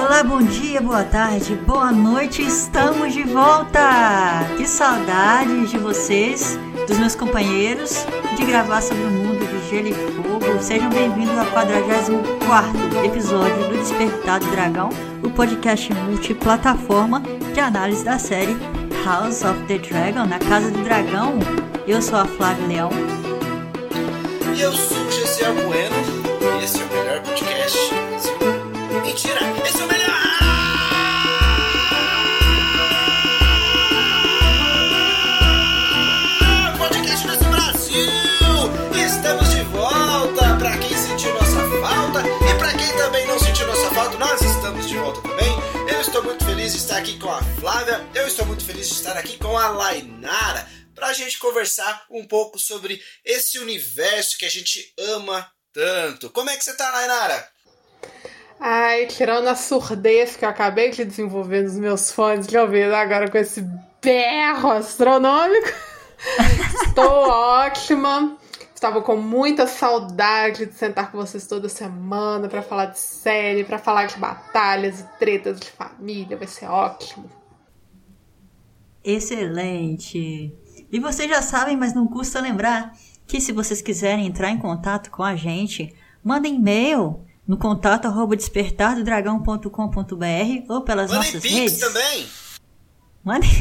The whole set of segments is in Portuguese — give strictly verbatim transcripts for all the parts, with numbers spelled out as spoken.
Olá, bom dia, boa tarde, boa noite, estamos de volta! Que saudades de vocês, dos meus companheiros, de gravar sobre o mundo de Gelo e Fogo. Sejam bem-vindos ao quadragésimo quarto episódio do Despertar do Dragão, o podcast multiplataforma de análise da série House of the Dragon, na Casa do Dragão. Eu sou a Flávia Leão. E eu sou o Gessiel Bueno, e esse é o melhor podcast do Brasil. Mentira, esse é o melhor! Podcast desse Brasil! Estamos de volta! Pra quem sentiu nossa falta e pra quem também não sentiu nossa falta, nós estamos de volta também. Eu estou muito feliz de estar aqui com a Flávia, eu estou muito feliz de estar aqui com a Lainara, pra gente conversar um pouco sobre esse universo que a gente ama tanto. Como é que você tá, Lainara? Ai, tirando a surdez que eu acabei de desenvolver nos meus fones de ouvido agora com esse berro astronômico, estou ótima. Estava com muita saudade de sentar com vocês toda semana para falar de série, para falar de batalhas e tretas de família. Vai ser ótimo. Excelente! E vocês já sabem, mas não custa lembrar, que se vocês quiserem entrar em contato com a gente, mandem e-mail no contato arroba despertar do dragão ponto com ponto b r ou pelas Mandem nossas Pix redes. Também! Mandem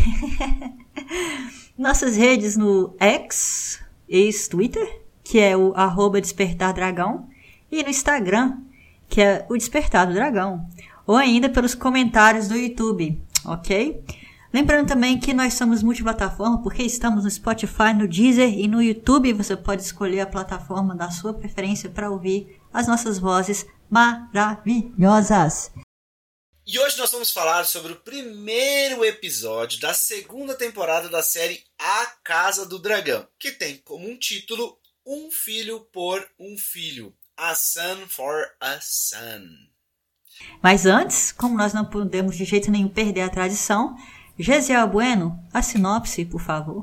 nossas redes no X, ex-Twitter, que é o arroba despertar dragão, e no Instagram, que é o Despertar do Dragão, ou ainda pelos comentários do YouTube, ok? Lembrando também que nós somos multiplataforma, porque estamos no Spotify, no Deezer e no YouTube. Você pode escolher a plataforma da sua preferência para ouvir as nossas vozes maravilhosas. E hoje nós vamos falar sobre o primeiro episódio da segunda temporada da série A Casa do Dragão, que tem como um título Um Filho por um Filho, A Son for a Son. Mas antes, como nós não podemos de jeito nenhum perder a tradição, Gessiel Bueno, a sinopse, por favor.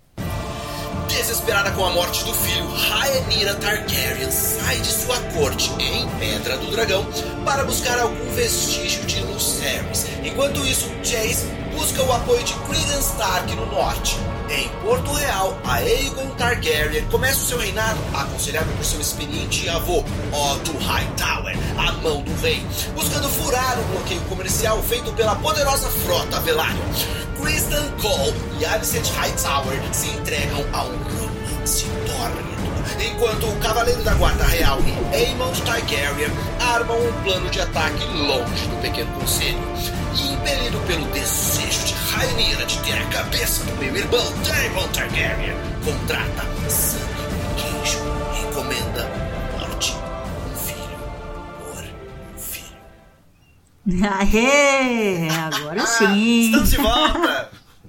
Desesperada com a morte do filho, Rhaenyra Targaryen sai de sua corte em Pedra do Dragão para buscar algum vestígio de Lucerys. Enquanto isso, Jace busca o apoio de Clegane Stark no norte. Em Porto Real, Aegon Targaryen começa o seu reinado, aconselhado por seu experiente avô, Otto Hightower, a mão do rei, buscando furar o bloqueio comercial feito pela poderosa frota Velaryon. Criston Cole e Alicent Hightower se entregam a um romance tórrido, enquanto o Cavaleiro da Guarda Real e Aemond Targaryen armam um plano de ataque longe do pequeno conselho. E impelido pelo desejo de Rhaenyra de ter a cabeça do meu irmão Daemon Targaryen, contrata sangue, queijo e encomenda morte, um filho por um filho. Aê! Agora sim! Estamos de volta!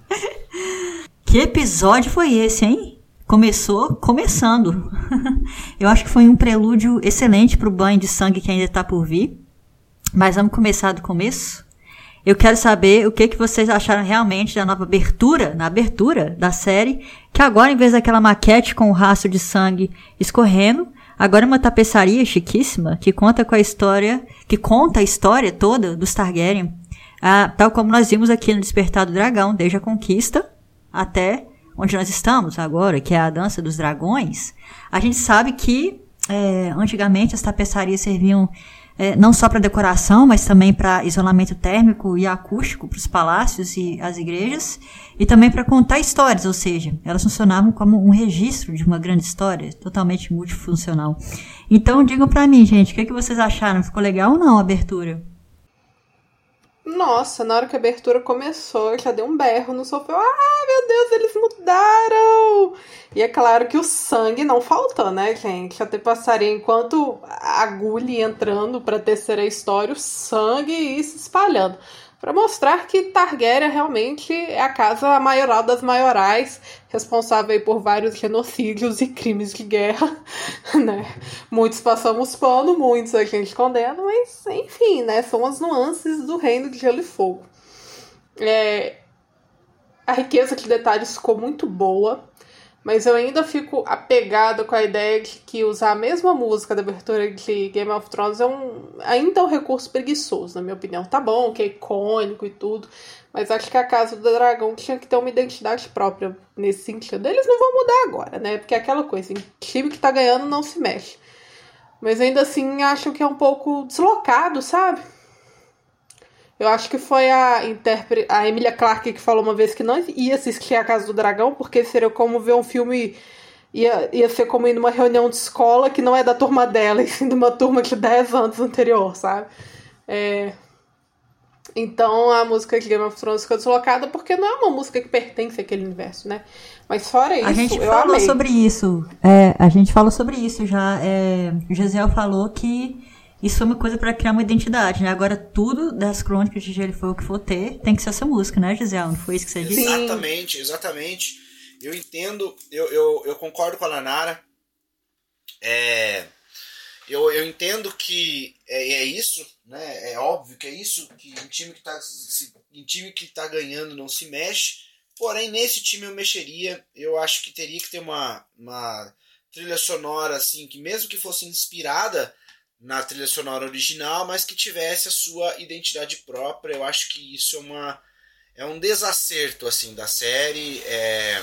Que episódio foi esse, hein? Começou começando. Eu acho que foi um prelúdio excelente pro banho de sangue que ainda tá por vir. Mas vamos começar do começo? Eu quero saber o que, que vocês acharam realmente da nova abertura, na abertura da série, que agora, em vez daquela maquete com o rastro de sangue escorrendo, agora é uma tapeçaria chiquíssima que conta com a história, que conta a história toda dos Targaryen, ah, tal como nós vimos aqui no Despertar do Dragão, desde a conquista até onde nós estamos agora, que é a Dança dos Dragões. A gente sabe que é, antigamente as tapeçarias serviam É, não só para decoração, mas também para isolamento térmico e acústico para os palácios e as igrejas, e também para contar histórias, ou seja, elas funcionavam como um registro de uma grande história, totalmente multifuncional. Então, digam para mim, gente, o que, que vocês acharam? Ficou legal ou não a abertura? Nossa, na hora que a abertura começou, eu já dei um berro no sofá. Ah, meu Deus, eles mudaram! E é claro que o sangue não faltou, né, gente? Até passaria enquanto a agulha ia entrando pra terceira história, o sangue ia se espalhando. Pra mostrar que Targaryen realmente é a casa maioral das maiorais, responsável por vários genocídios e crimes de guerra, né? Muitos passamos pano, muitos a gente condena, mas enfim, né? São as nuances do reino de Gelo e Fogo. É... A riqueza de detalhes ficou muito boa. Mas eu ainda fico apegado com a ideia de que usar a mesma música da abertura de Game of Thrones é um, ainda é um recurso preguiçoso, na minha opinião. Tá bom, que é icônico e tudo, mas acho que a Casa do Dragão tinha que ter uma identidade própria nesse sentido. Eles não vão mudar agora, né? Porque é aquela coisa, assim, time que tá ganhando não se mexe. Mas ainda assim, acho que é um pouco deslocado, sabe? Eu acho que foi a, interpre... a Emilia Clarke que falou uma vez que não ia assistir a Casa do Dragão, porque seria como ver um filme... Ia, ia ser como ir numa reunião de escola que não é da turma dela, e sim de uma turma de dez anos anterior, sabe? É... Então a música de Game of Thrones ficou deslocada porque não é uma música que pertence àquele universo, né? Mas fora isso, a gente eu falou amei. sobre isso. É, a gente falou sobre isso já. É, o Gesiel falou que isso foi uma coisa pra criar uma identidade, né? Agora tudo das crônicas de Gelo e Fogo que for ter tem que ser essa música, né, Gesiel? Não foi isso que você disse? Exatamente, exatamente. Eu entendo, eu, eu, eu concordo com a Lanara. É, eu, eu entendo que é, é isso, né? É óbvio que é isso, que um time que tá, se, um time que tá ganhando não se mexe. Porém, nesse time eu mexeria. Eu acho que teria que ter uma, uma trilha sonora, assim, que mesmo que fosse inspirada na trilha sonora original, mas que tivesse a sua identidade própria. Eu acho que isso é, uma, é um desacerto, assim, da série. É...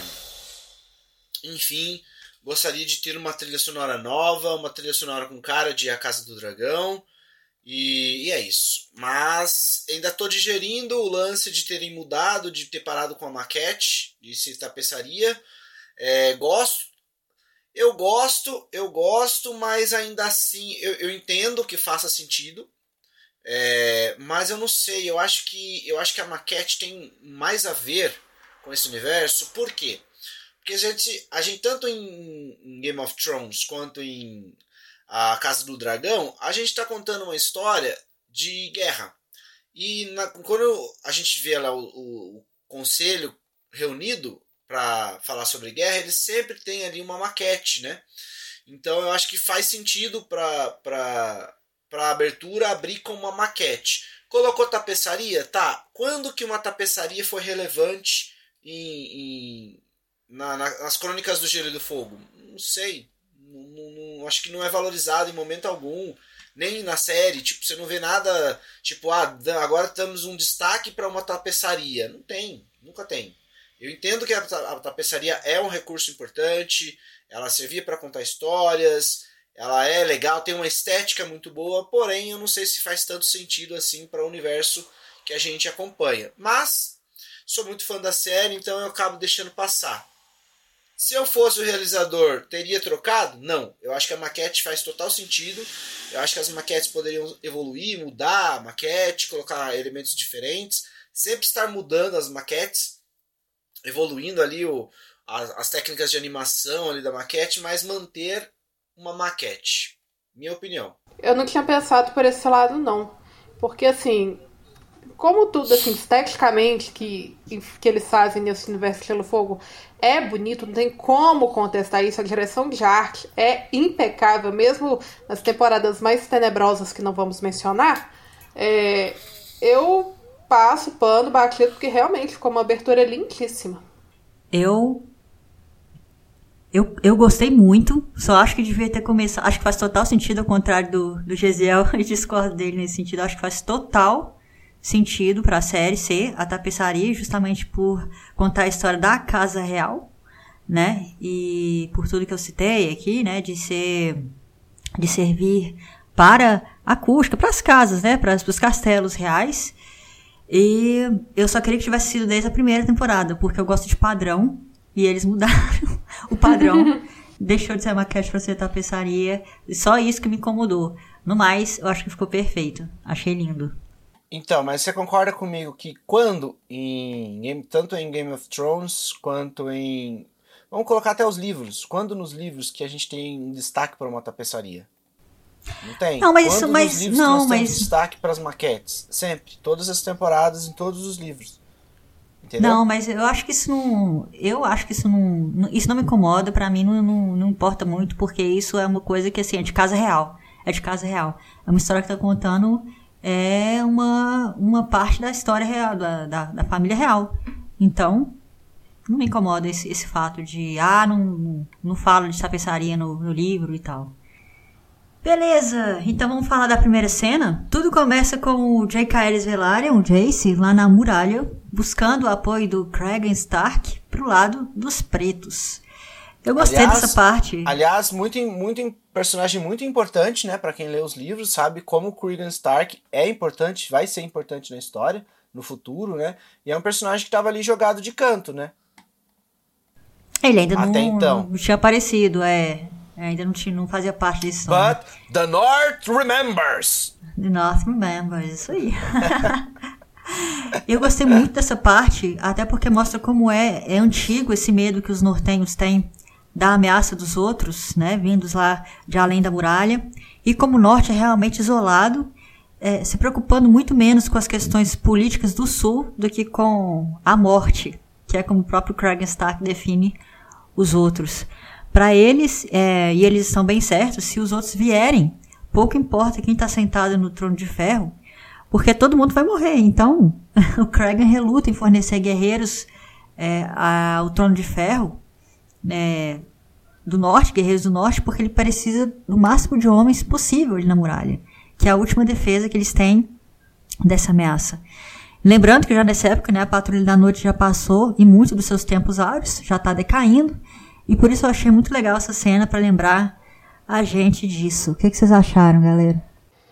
Enfim, gostaria de ter uma trilha sonora nova, uma trilha sonora com cara de A Casa do Dragão. E, e é isso. Mas ainda estou digerindo o lance de terem mudado, de ter parado com a maquete, de ser tapeçaria. É, gosto. Eu gosto, eu gosto, mas ainda assim eu, eu entendo que faça sentido. É, mas eu não sei, eu acho que eu acho que a maquete tem mais a ver com esse universo. Por quê? Porque a gente, a gente tanto em, em Game of Thrones quanto em A Casa do Dragão, a gente está contando uma história de guerra. E na, quando a gente vê lá o, o, o conselho reunido para falar sobre guerra, eles sempre tem ali uma maquete, né? Então eu acho que faz sentido para para para a abertura abrir com uma maquete. Colocou tapeçaria? Tá. Quando que uma tapeçaria foi relevante em, em, na, nas Crônicas do Gelo e do Fogo? Não sei. Não, não, não, acho que não é valorizado em momento algum. Nem na série. Tipo, você não vê nada... Tipo, ah, agora temos um destaque para uma tapeçaria. Não tem. Nunca tem. Eu entendo que a tapeçaria é um recurso importante, ela servia para contar histórias, ela é legal, tem uma estética muito boa, porém eu não sei se faz tanto sentido assim para o universo que a gente acompanha. Mas sou muito fã da série, então eu acabo deixando passar. Se eu fosse o realizador, teria trocado? Não. Eu acho que a maquete faz total sentido. Eu acho que as maquetes poderiam evoluir, mudar a maquete, colocar elementos diferentes, sempre estar mudando as maquetes, evoluindo ali o, as, as técnicas de animação ali da maquete, mas manter uma maquete. Minha opinião. Eu não tinha pensado por esse lado, não. Porque, assim, como tudo, assim, esteticamente que, que eles fazem nesse universo de Gelo e Fogo é bonito, não tem como contestar isso. A direção de arte é impecável, mesmo nas temporadas mais tenebrosas que não vamos mencionar. É, eu... passo pano batido, porque realmente ficou uma abertura lindíssima. Eu, eu eu gostei muito, só acho que devia ter começado, acho que faz total sentido, ao contrário do, do Gesiel, eu discordo dele nesse sentido, acho que faz total sentido pra série ser a tapeçaria, justamente por contar a história da casa real, né, e por tudo que eu citei aqui, né, de ser, de servir para a acústica, para as casas, né, para os castelos reais. E eu só queria que tivesse sido desde a primeira temporada, porque eu gosto de padrão, e eles mudaram o padrão. Deixou de ser maquete pra ser tapeçaria, e só isso que me incomodou. No mais, eu acho que ficou perfeito. Achei lindo. Então, mas você concorda comigo que quando, em tanto em Game of Thrones, quanto em... Vamos colocar até os livros. Quando nos livros que a gente tem um destaque para uma tapeçaria? Não tem. Não, mas Quando isso, nos mas livros não, nós temos mas destaque para as maquetes? Sempre. Todas as temporadas, em todos os livros. Entendeu? Não, mas eu acho que isso não, eu acho que isso não, isso não me incomoda, pra mim não, não, não importa muito, porque isso é uma coisa que, assim, é de casa real. É de casa real. É uma história que tá contando, é uma, uma parte da história real, da, da, da família real. Então, não me incomoda esse, esse fato de, ah, não, não falo de tapeçaria no, no livro e tal. Beleza, então vamos falar da primeira cena. Tudo começa com o Jake Aerys Velaryon, o Jace, lá na muralha, buscando o apoio do Cregan Stark pro lado dos pretos. Eu gostei aliás, dessa parte. Aliás, muito, muito personagem muito importante, né, pra quem lê os livros, sabe como o Cregan Stark é importante, vai ser importante na história, no futuro, né, e é um personagem que tava ali jogado de canto, né. Ele ainda Até não, então. não tinha aparecido, é... Ainda não, tinha, não fazia parte desse som. But the North remembers. The North remembers, isso aí. Eu gostei muito dessa parte, até porque mostra como é, é antigo esse medo que os nortenhos têm da ameaça dos outros, né, vindos lá de além da muralha, e como o norte é realmente isolado, é, se preocupando muito menos com as questões políticas do sul do que com a morte, que é como o próprio Cregan Stark define os outros. Para eles, é, e eles estão bem certos, se os outros vierem, pouco importa quem está sentado no trono de ferro, porque todo mundo vai morrer. Então, o Cregan reluta em fornecer guerreiros é, ao trono de ferro é, do norte, guerreiros do norte, porque ele precisa do máximo de homens possível ali na muralha, que é a última defesa que eles têm dessa ameaça. Lembrando que já nessa época, né, a Patrulha da Noite já passou e muitos dos seus tempos áureos, já está decaindo. E por isso eu achei muito legal essa cena para lembrar a gente disso. O que, que vocês acharam, galera?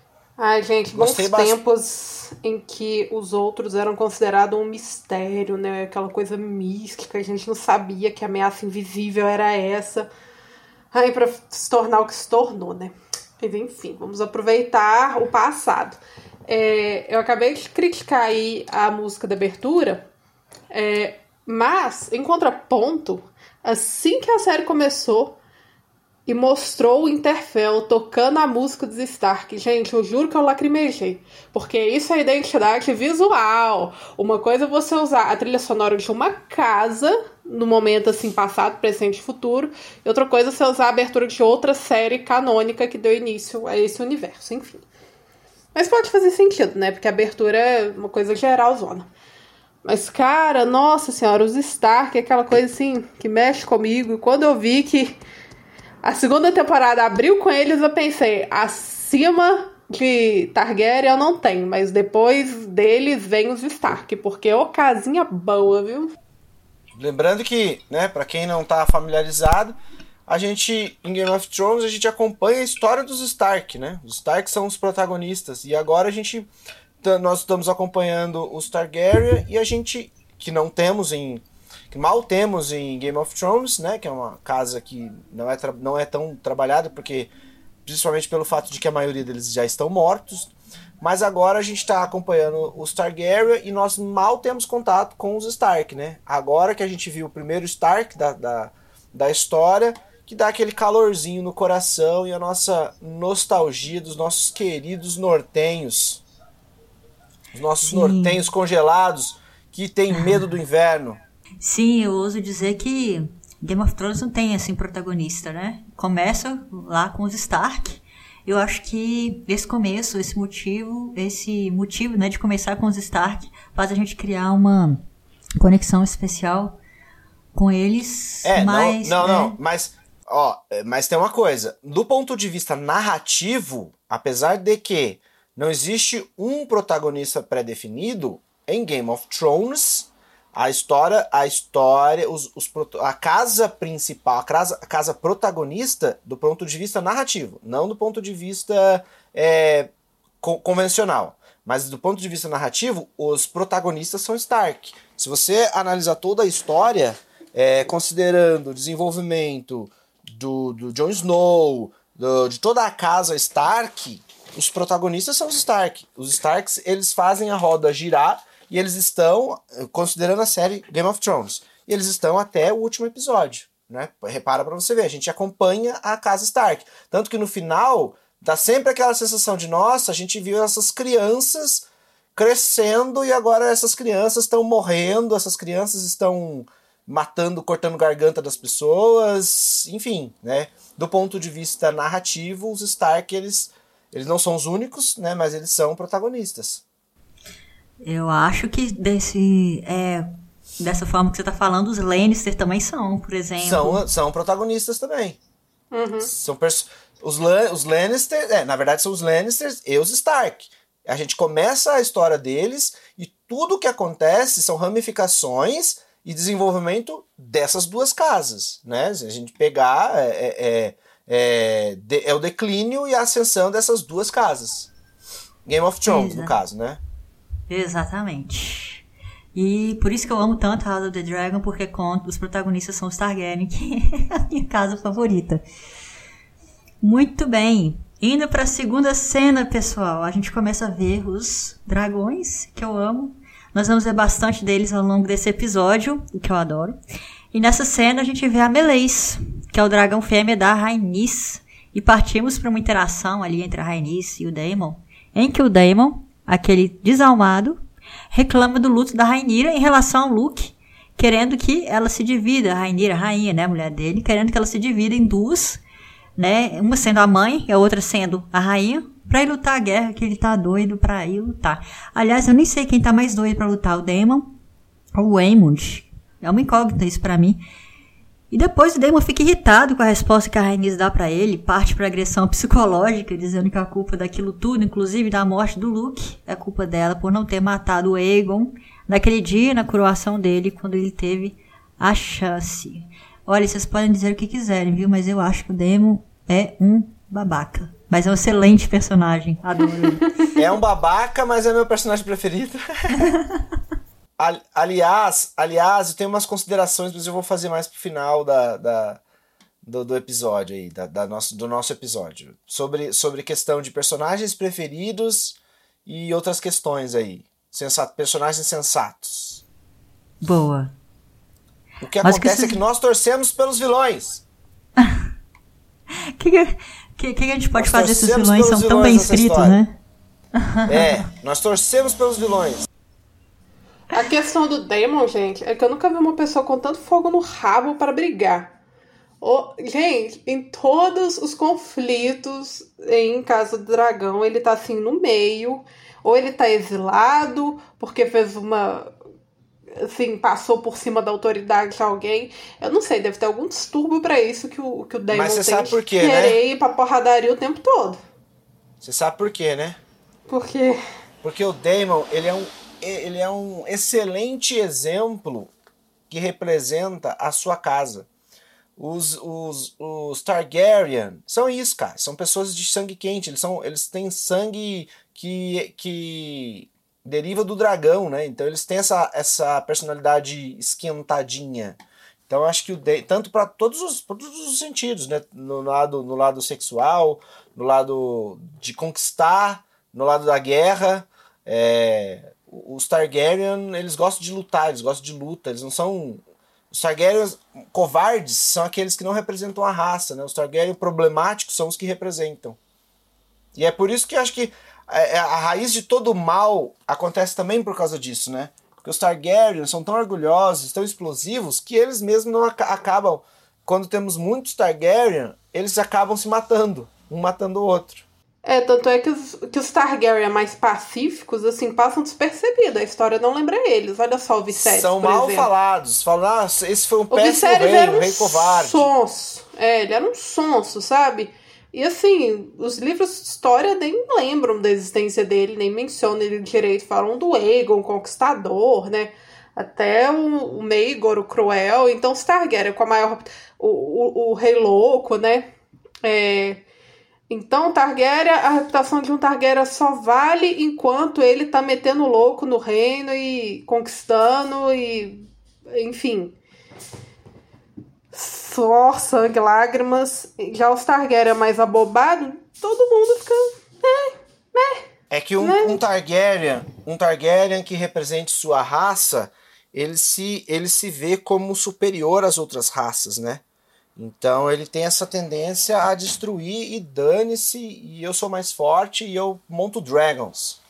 Ai, gente, bons tempos em que os outros eram considerados um mistério, né? Aquela coisa mística, a gente não sabia que a ameaça invisível era essa. Ai, pra se tornar o que se tornou, né? Mas enfim, vamos aproveitar o passado. É, eu acabei de criticar aí a música da abertura, é, mas, em contraponto, assim que a série começou e mostrou o Winterfell tocando a música dos Stark, gente, eu juro que eu lacrimejei, porque isso é identidade visual. Uma coisa é você usar a trilha sonora de uma casa no momento assim, passado, presente e futuro, e outra coisa é você usar a abertura de outra série canônica que deu início a esse universo, enfim. Mas pode fazer sentido, né, porque a abertura é uma coisa geral, zona. Mas, cara, nossa senhora, os Stark é aquela coisa assim que mexe comigo. E quando eu vi que a segunda temporada abriu com eles, eu pensei, acima de Targaryen eu não tenho, mas depois deles vem os Stark, porque é ocasinha boa, viu? Lembrando que, né, pra quem não tá familiarizado, a gente, em Game of Thrones, a gente acompanha a história dos Stark, né? Os Stark são os protagonistas, e agora a gente... nós estamos acompanhando os Targaryen e a gente, que não temos em, que mal temos em Game of Thrones, né, que é uma casa que não é, tra- não é tão trabalhada, porque, principalmente pelo fato de que a maioria deles já estão mortos, mas agora a gente está acompanhando os Targaryen e nós mal temos contato com os Stark, né, agora que a gente viu o primeiro Stark da, da, da história, que dá aquele calorzinho no coração e a nossa nostalgia dos nossos queridos nortenhos. Os nossos Sim. nortenhos congelados que têm medo do inverno. Sim, eu ouso dizer que Game of Thrones não tem assim protagonista, né? Começa lá com os Stark. Eu acho que esse começo, esse motivo, esse motivo, né, de começar com os Stark faz a gente criar uma conexão especial com eles. É, mas, não, não, é... não, mas ó, mas tem uma coisa. Do ponto de vista narrativo, apesar de que não existe um protagonista pré-definido, em Game of Thrones, a história, a história, os, os, a casa principal, a casa, a casa protagonista do ponto de vista narrativo, não do ponto de vista é, co- convencional, mas do ponto de vista narrativo, os protagonistas são Stark. Se você analisar toda a história, é, considerando o desenvolvimento do, do Jon Snow, do, de toda a casa Stark, os protagonistas são os Stark. Os Starks, eles fazem a roda girar e eles estão, considerando a série Game of Thrones, e eles estão até o último episódio, né? Repara pra você ver, a gente acompanha a casa Stark. Tanto que no final, dá sempre aquela sensação de, nossa, a gente viu essas crianças crescendo e agora essas crianças estão morrendo, essas crianças estão matando, cortando garganta das pessoas, enfim, né? Do ponto de vista narrativo, os Stark, eles... Eles não são os únicos, né, mas eles são protagonistas. Eu acho que desse... É, dessa forma que você tá falando, os Lannister também são, por exemplo. São, são protagonistas também. Uhum. São pers- os, Lan- os Lannister, é, na verdade são os Lannisters e os Stark. A gente começa a história deles e tudo o que acontece são ramificações e desenvolvimento dessas duas casas, né? Se a gente pegar, é, é, é, de, é o declínio e a ascensão dessas duas casas. Game of Thrones, Exato. no caso, né? Exatamente. E por isso que eu amo tanto House of the Dragon, porque conta, os protagonistas são os Targaryen, que é a minha casa favorita. Muito bem. Indo para a segunda cena, pessoal, a gente começa a ver os dragões, que eu amo. Nós vamos ver bastante deles ao longo desse episódio, o que eu adoro. E nessa cena a gente vê a Meleys, que é o dragão fêmea da Rhaenys. E partimos para uma interação ali entre a Rhaenys e o Daemon, em que o Daemon, aquele desalmado, reclama do luto da Rhaenyra em relação ao Luke, querendo que ela se divida, a Rhaenyra, a rainha, né, a mulher dele, querendo que ela se divida em duas, né, uma sendo a mãe e a outra sendo a rainha, pra ir lutar a guerra, que ele tá doido pra ir lutar. Aliás, eu nem sei quem tá mais doido pra lutar, o Daemon ou o Aemond. É uma incógnita isso pra mim. E depois o Daemon fica irritado com a resposta que a Rhaenys dá pra ele, parte pra agressão psicológica, dizendo que a culpa daquilo tudo, inclusive da morte do Luke, é culpa dela por não ter matado o Aegon naquele dia, na coroação dele, quando ele teve a chance. Olha, vocês podem dizer o que quiserem, viu? Mas eu acho que o Daemon é um babaca. Mas é um excelente personagem. Adoro ele. É um babaca, mas é meu personagem preferido. aliás, aliás, eu tenho umas considerações, mas eu vou fazer mais pro final da, da, do, do episódio aí, da, da nosso, do nosso episódio. Sobre, sobre questão de personagens preferidos e outras questões aí. Sensato, personagens sensatos. Boa. O que Mas acontece que é que nós torcemos pelos vilões. O que, que, que a gente pode Nós fazer se os torcemos vilões pelos são tão vilões bem nessa escritos, história. né? É, nós torcemos pelos vilões. A questão do Daemon, gente, é que eu nunca vi uma pessoa com tanto fogo no rabo para brigar. Oh, gente, em todos os conflitos em Casa do Dragão, ele tá assim no meio, ou ele tá exilado porque fez uma... assim, passou por cima da autoridade de alguém. Eu não sei, deve ter algum distúrbio pra isso que o, que o Daemon Mas você tem sabe por quê, que querer né? ir pra porradaria o tempo todo. Você sabe por quê, né? Porque... Porque o Daemon, ele é um, ele é um excelente exemplo que representa a sua casa. Os, os, os Targaryen são isso, cara. São pessoas de sangue quente. Eles, são, eles têm sangue que... que deriva do dragão, né? Então eles têm essa, essa personalidade esquentadinha. Então eu acho que o de... tanto para todos os, todos os sentidos, né? No lado, no lado sexual, no lado de conquistar, no lado da guerra. É... Os Targaryen, eles gostam de lutar, eles gostam de luta. Eles não são... Os Targaryen covardes são aqueles que não representam a raça, né? Os Targaryen problemáticos são os que representam. E é por isso que eu acho que a raiz de todo o mal acontece também por causa disso, né? Porque os Targaryen são tão orgulhosos, tão explosivos, que eles mesmos não ac- acabam... Quando temos muitos Targaryen, eles acabam se matando, um matando o outro. É, tanto é que os, que os Targaryen mais pacíficos, assim, passam despercebidos. A história não lembra eles. Olha só o Viserys, São por mal exemplo. falados. Falam, ah, esse foi um O péssimo Viserys rei, era um um rei covarde. sonso. É, ele era um sonso, sabe? E assim, os livros de história nem lembram da existência dele, nem mencionam ele direito. Falam do Aegon, Conquistador, né? Até o, o Maegor, o Cruel. Então os Targaryen com a maior... O, o, o Rei Louco, né? É... Então, Targaryen, a reputação de um Targaryen só vale enquanto ele tá metendo louco no reino e conquistando e... Enfim... Suor, sangue, lágrimas. Já os Targaryen mais abobados, todo mundo fica... É, é, É que um, né? um Targaryen, um Targaryen que represente sua raça, ele se, ele se vê como superior às outras raças, né? Então ele tem essa tendência a destruir e dane-se, e eu sou mais forte e eu monto dragons.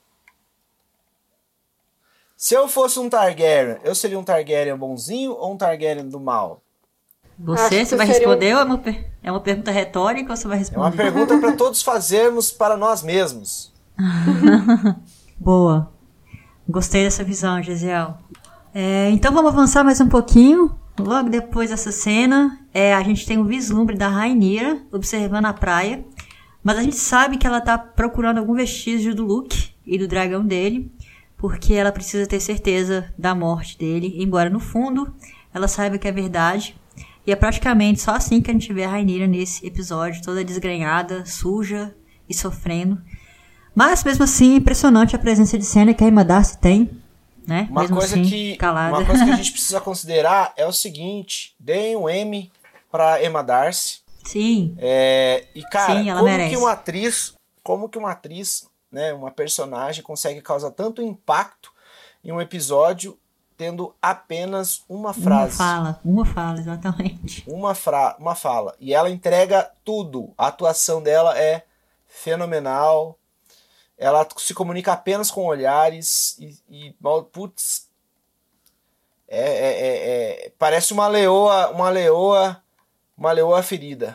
Se eu fosse um Targaryen, eu seria um Targaryen bonzinho ou um Targaryen do mal? Você, Acho que você vai seria um- responder ou é uma, per- é uma pergunta retórica ou você vai É uma responder? pergunta para todos fazermos para nós mesmos. Boa. Gostei dessa visão, Gisele. É, então vamos avançar mais um pouquinho. Logo depois dessa cena, é, a gente tem um vislumbre da Rhaenyra observando a praia. Mas a gente sabe que ela tá procurando algum vestígio do Luke e do dragão dele, porque ela precisa ter certeza da morte dele, embora no fundo ela saiba que é verdade. E é praticamente só assim que a gente vê a Rhaenyra nesse episódio, toda desgrenhada, suja e sofrendo. Mas mesmo assim, impressionante a presença de cena que a Emma Darcy tem, né? Uma mesmo coisa assim, que calada. uma coisa que a gente precisa considerar é o seguinte: deem um Emmy pra Emma Darcy. Sim. É, e cara, Sim, ela como merece. que uma atriz, como que uma atriz, né, uma personagem consegue causar tanto impacto em um episódio tendo apenas uma frase, Uma fala, uma fala, exatamente. uma fra, uma fala, e ela entrega tudo. A atuação dela é fenomenal. Ela se comunica apenas com olhares e, e putz, é, é, é, é, parece uma leoa, uma leoa, uma leoa ferida.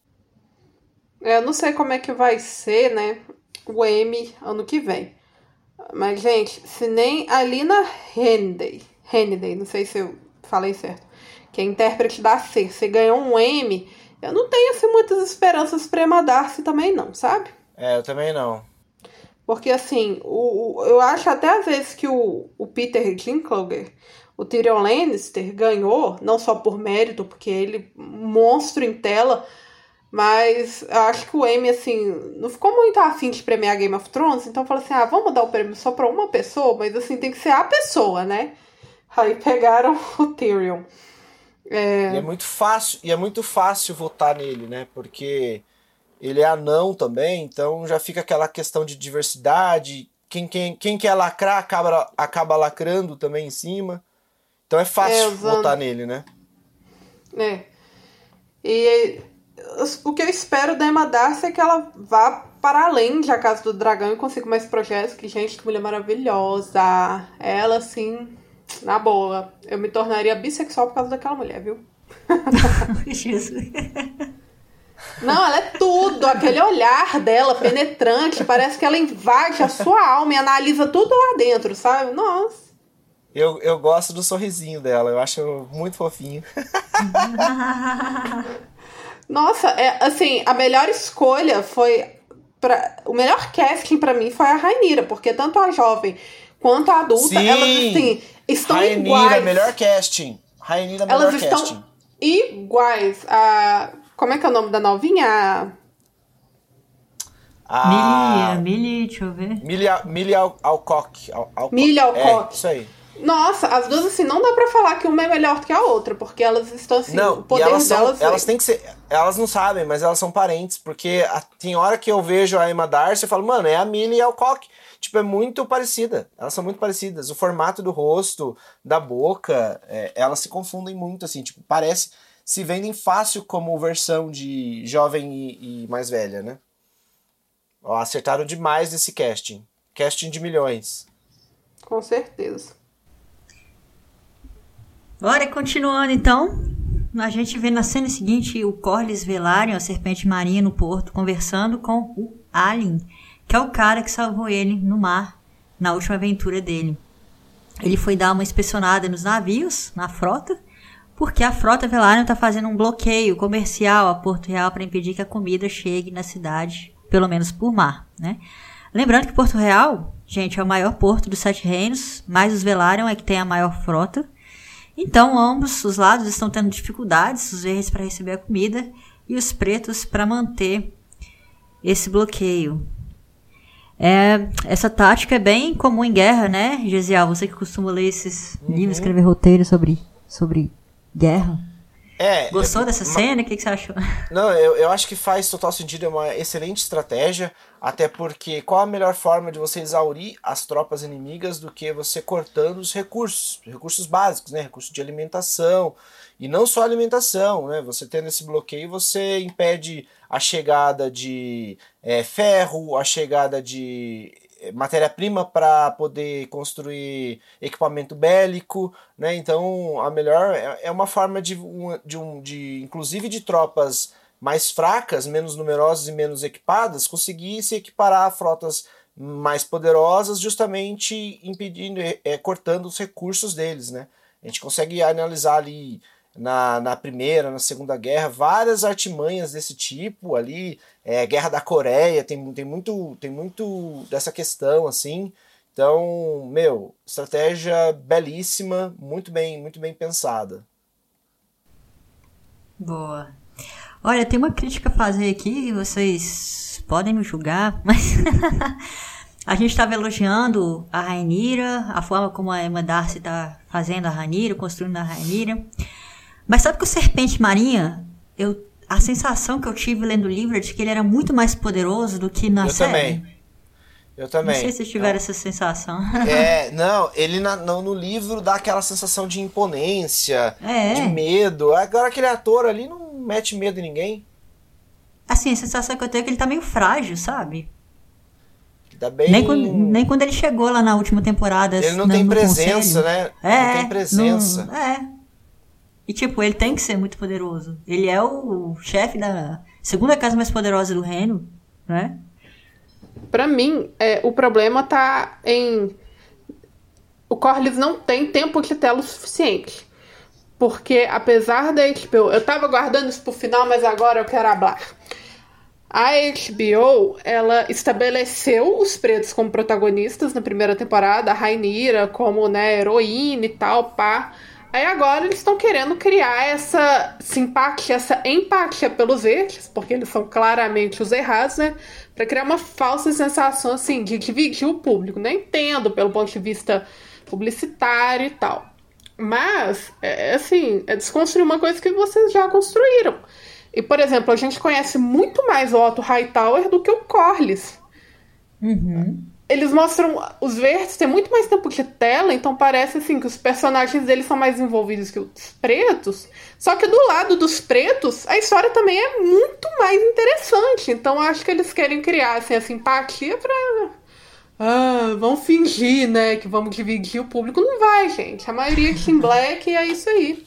Eu não sei como é que vai ser, né, o Emmy ano que vem. Mas, gente, se nem a Lina Headey, Headey, não sei se eu falei certo, que é intérprete da Cersei, ganhou um Emmy, eu não tenho, assim, muitas esperanças pra Emma Darcy também não, sabe? É, eu também não. Porque, assim, o, o, eu acho até às vezes que o, o Peter Dinklage, o Tyrion Lannister, ganhou, não só por mérito, porque ele monstro em tela, mas eu acho que o Emmy, assim, não ficou muito afim de premiar Game of Thrones, então falou assim, ah, vamos dar o prêmio só pra uma pessoa, mas, assim, tem que ser a pessoa, né? Aí pegaram o Tyrion. É... E é muito fácil, e é muito fácil votar nele, né? Porque ele é anão também, então já fica aquela questão de diversidade. Quem, quem, quem quer lacrar acaba, acaba lacrando também em cima. Então é fácil é, usando... votar nele, né? É. E o que eu espero da Emma Darcy é que ela vá para além de A Casa do Dragão e consiga mais projetos. Que, gente, que mulher maravilhosa. Ela, assim, na boa. Eu me tornaria bissexual por causa daquela mulher, viu? Jesus. Não, ela é tudo. Aquele olhar dela penetrante, parece que ela invade a sua alma e analisa tudo lá dentro, sabe? Nossa. Eu, eu gosto do sorrisinho dela, eu acho muito fofinho. Nossa, é, assim, a melhor escolha foi... Pra, o melhor casting pra mim foi a Rhaenyra, porque tanto a jovem quanto a adulta, Sim, elas, assim, estão Rhaenyra, iguais. melhor casting. Rhaenyra, melhor elas casting. Estão iguais. A, como é que é o nome da novinha? A... Millie, Millie, deixa eu ver. Millie, Millie Al, Alcock. Al, Alcock. Millie Alcock. É, isso aí. Nossa, as duas, assim, não dá pra falar que uma é melhor do que a outra, porque elas estão, assim, não, o poder e elas delas... São, elas têm que ser... Elas não sabem, mas elas são parentes, porque a, tem hora que eu vejo a Emma Darcy e falo, mano, é a Millie Alcock. Tipo, é muito parecida. Elas são muito parecidas. O formato do rosto, da boca, é, elas se confundem muito, assim, tipo, parece... Se vendem fácil como versão de jovem e, e mais velha, né? Ó, acertaram demais nesse casting. Casting de milhões. Com certeza. Bora, continuando então, a gente vê na cena seguinte o Corlys Velaryon, a serpente marinha no porto, conversando com o Alyn, que é o cara que salvou ele no mar na última aventura dele. Ele foi dar uma inspecionada nos navios, na frota, porque a frota Velaryon está fazendo um bloqueio comercial a Porto Real para impedir que a comida chegue na cidade, pelo menos por mar, né? Lembrando que Porto Real, gente, é o maior porto dos Sete Reinos, mas os Velaryon é que tem a maior frota. Então, ambos os lados estão tendo dificuldades, os verdes para receber a comida e os pretos para manter esse bloqueio. É, essa tática é bem comum em guerra, né, Gesiel? Você que costuma ler esses uhum. livros, escrever roteiros sobre, sobre guerra. É, Gostou é, dessa ma... cena? O que, que você achou? Não, eu, eu acho que faz total sentido, é uma excelente estratégia, até porque qual a melhor forma de você exaurir as tropas inimigas do que você cortando os recursos, recursos básicos, né, recursos de alimentação, e não só alimentação, né, você tendo esse bloqueio, você impede a chegada de é, ferro, a chegada de matéria-prima para poder construir equipamento bélico, né? Então a melhor é uma forma de, de, um, de inclusive de tropas mais fracas, menos numerosas e menos equipadas, conseguir se equiparar a frotas mais poderosas, justamente impedindo, é, cortando os recursos deles, né? A gente consegue analisar ali na, na Primeira, na Segunda Guerra, várias artimanhas desse tipo ali, é, Guerra da Coreia, tem, tem, muito, tem muito dessa questão, assim. Então, meu, estratégia belíssima, muito bem, muito bem pensada. Boa. Olha, tem uma crítica a fazer aqui, vocês podem me julgar, mas a gente estava elogiando a Rhaenyra, a forma como a Emma Darcy está fazendo a Rhaenyra, construindo a Rhaenyra. Mas sabe que o Serpente Marinha, eu, a sensação que eu tive lendo o livro é de que ele era muito mais poderoso do que na eu série. Também. Eu também. Não sei se vocês tiveram essa sensação. É, não, ele na, no, no livro dá aquela sensação de imponência, é. de medo. Agora aquele ator ali não mete medo em ninguém. Assim, a sensação que eu tenho é que ele tá meio frágil, sabe? Ele tá bem... Nem quando, nem quando ele chegou lá na última temporada. Ele não no, tem no presença, conselho. né? É, não tem presença. Não, é. E tipo, ele tem que ser muito poderoso. Ele é o chefe da segunda casa mais poderosa do reino, né? Pra mim, é, o problema tá em... O Corlys não tem tempo de tela o suficiente. Porque, apesar da H B O... Eu tava guardando isso pro final, mas agora eu quero falar. A H B O, ela estabeleceu os pretos como protagonistas na primeira temporada. A Rhaenyra como, né, heroína e tal, pá. Aí agora eles estão querendo criar essa simpatia, essa empatia pelos verdes, porque eles são claramente os errados, né? Pra criar uma falsa sensação, assim, de dividir o público. Não entendo pelo ponto de vista publicitário e tal. Mas, é, assim, é desconstruir uma coisa que vocês já construíram. E, por exemplo, a gente conhece muito mais o Otto Hightower do que o Corlys. Uhum. Eles mostram... Os verdes têm muito mais tempo de tela, então parece, assim, que os personagens deles são mais envolvidos que os pretos. Só que do lado dos pretos, a história também é muito mais interessante. Então, acho que eles querem criar, assim, a simpatia pra... Ah, vão fingir, né, que vamos dividir o público. Não vai, gente. A maioria é Team Black e é isso aí.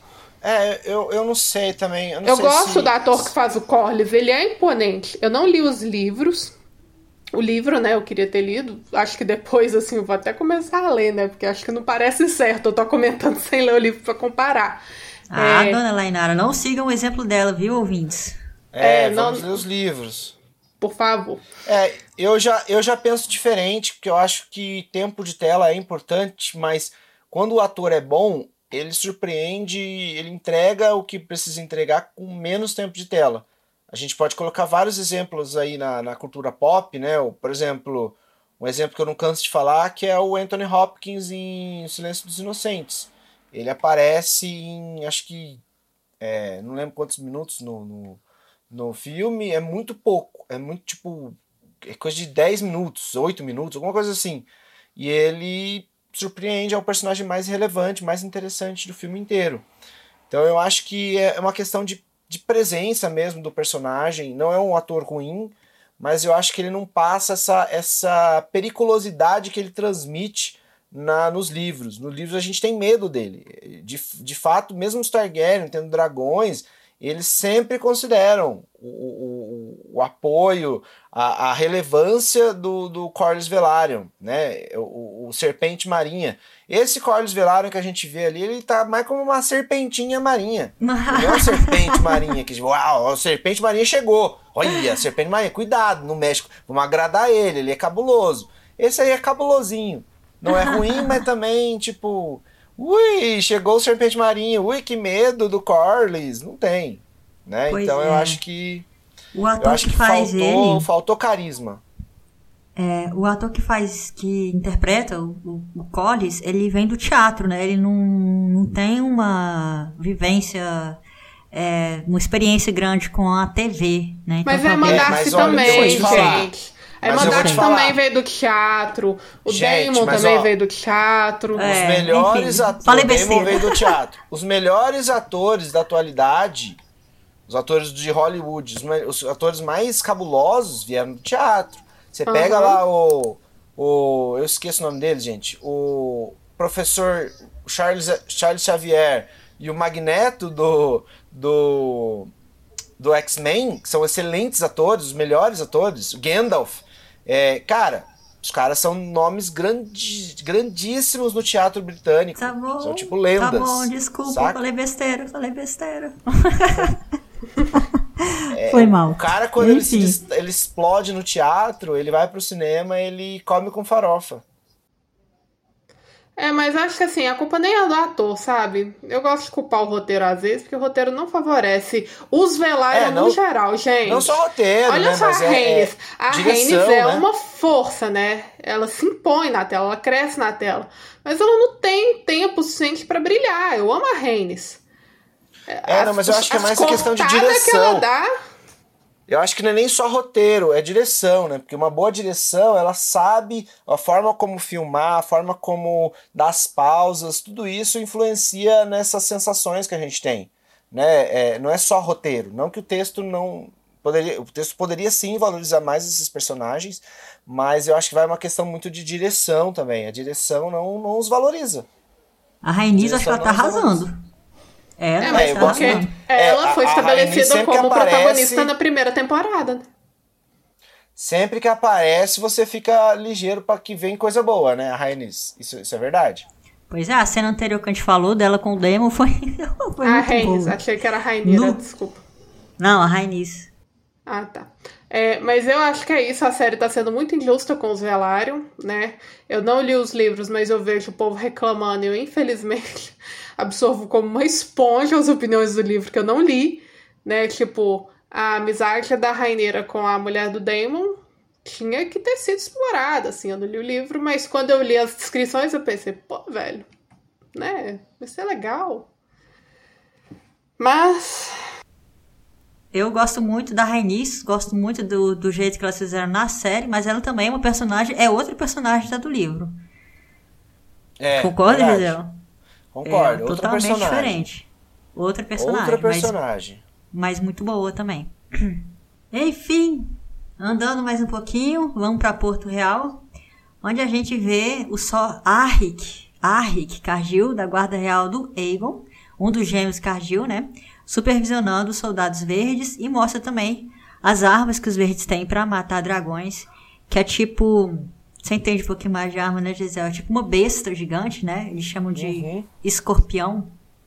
É, eu, eu não sei também. Eu, não eu sei gosto se... do ator que faz o Corlys. Ele é imponente. Eu não li os livros. O livro, né, eu queria ter lido. Acho que depois, assim, eu vou até começar a ler, né? Porque acho que não parece certo. Eu tô comentando sem ler o livro pra comparar. Ah, é... dona Lainara, não sigam o exemplo dela, viu, ouvintes? É, É, vamos não... ler os livros. Por favor. É, eu já, eu já penso diferente, porque eu acho que tempo de tela é importante, mas quando o ator é bom, ele surpreende, ele entrega o que precisa entregar com menos tempo de tela. A gente pode colocar vários exemplos aí na, na cultura pop, né? Por exemplo, um exemplo que eu não canso de falar, que é o Anthony Hopkins em O Silêncio dos Inocentes. Ele aparece em, acho que, é, não lembro quantos minutos no, no, no filme, é muito pouco, é muito tipo, é coisa de dez minutos, oito minutos, alguma coisa assim. E ele surpreende, é o personagem mais relevante, mais interessante do filme inteiro. Então eu acho que é uma questão de de presença mesmo do personagem, não é um ator ruim, mas eu acho que ele não passa essa, essa periculosidade que ele transmite na, nos livros. Nos livros a gente tem medo dele. De, de fato, mesmo os Targaryen, tendo dragões, eles sempre consideram o, o, o apoio, a, a relevância do, do Corlys Velaryon, né? o, o Serpente Marinha. Esse Corlys Velaryon que a gente vê ali, ele tá mais como uma serpentinha marinha. Não é uma serpente marinha que, uau, a serpente marinha chegou. Olha, a serpente marinha, cuidado, no México, vamos agradar ele, ele é cabuloso. Esse aí é cabulosinho. Não é ruim, mas também, tipo, ui, chegou o serpente marinha, ui, que medo do Corlys. Não tem, né? Pois então é. eu acho que o ator eu acho que, que faz faltou, ele, faltou carisma. É, o ator que faz, que interpreta o, o, o Corlys, ele vem do teatro, né? Ele não, não tem uma vivência, é, uma experiência grande com a T V, né? Então, mas é Emma Darcy também, gente. A Emma Darcy também veio do teatro. O gente, Daemon também ó, veio do teatro. É, os melhores atores. O Daemon veio do teatro. Os melhores atores da atualidade, os atores de Hollywood, os, os atores mais cabulosos vieram do teatro. Você pega uhum. lá o, o... Eu esqueço o nome dele, gente. O professor Charles, Charles Xavier e o Magneto do, do, do X-Men, que são excelentes atores, os melhores atores. O Gandalf. É, cara, Os caras são nomes grandi, grandíssimos no teatro britânico. Tá bom, são tipo lendas. Tá bom, desculpa, saca? falei besteira, falei besteira. É, Foi mal. O cara, quando ele, se, ele explode no teatro, ele vai pro cinema, ele come com farofa. É, mas acho que assim, a culpa nem é do ator, sabe? Eu gosto de culpar o roteiro às vezes, porque o roteiro não favorece os Velaryon É, não- no geral, gente. Não só roteiro, Olha né? só Mas a é, Rhaenys. é A direção, Rhaenys é né? uma força, né? Ela se impõe na tela, ela cresce na tela. Mas ela não tem tempo suficiente pra brilhar. Eu amo a Rhaenys. É, não, mas eu acho que é as mais a questão de cortadas que ela direção. dá. Eu acho que não é nem só roteiro, é direção, né? Porque uma boa direção, ela sabe a forma como filmar, a forma como dar as pausas, tudo isso influencia nessas sensações que a gente tem, né? É, não é só roteiro, não que o texto não poderia, o texto poderia sim valorizar mais esses personagens, mas eu acho que vai uma questão muito de direção também. A direção não, não os valoriza. A Rhaenys, acho que ela tá Direção não valoriza. arrasando. Ela É, tá mas eu gosto porque arrasando. ela É, foi a- a Rhaenys estabelecida sempre que como aparece- protagonista na primeira temporada. Sempre que aparece, você fica ligeiro pra que vem coisa boa, né? A Rhaenys. Isso, isso é verdade. Pois é, a cena anterior que a gente falou dela com o Daemon foi, foi A muito Rhaenys, boa. achei que era a Rhaenyra, No- desculpa. Não, a Rhaenys. Ah, tá. É, mas eu acho que é isso, a série tá sendo muito injusta com os Velaryon, né? Eu não li os livros, mas eu vejo o povo reclamando e eu, infelizmente, absorvo como uma esponja as opiniões do livro que eu não li, né? Tipo, a amizade da Rhaenyra com a mulher do Daemon tinha que ter sido explorada, assim. Eu não li o livro, mas quando eu li as descrições eu pensei, pô, velho, né? Vai ser legal. Mas... Eu gosto muito da Rhaenys, gosto muito do, do jeito que elas fizeram na série, mas ela também é uma personagem, é outra personagem da do livro. É, Concorda, verdade. Gisela? Concordo. É Outra totalmente personagem. diferente. Outra personagem. Outra mas- personagem. Mas, muito boa também. Enfim, andando mais um pouquinho, vamos para Porto Real, onde a gente vê o só Arryk, Arryk Cargill, da Guarda Real do Aegon, um dos gêmeos Cargill, né? Supervisionando os soldados verdes e mostra também as armas que os verdes têm para matar dragões, que é tipo... Você entende um pouquinho mais de arma, né, Gisele? É tipo uma besta gigante, né? Eles chamam de Uhum. escorpião.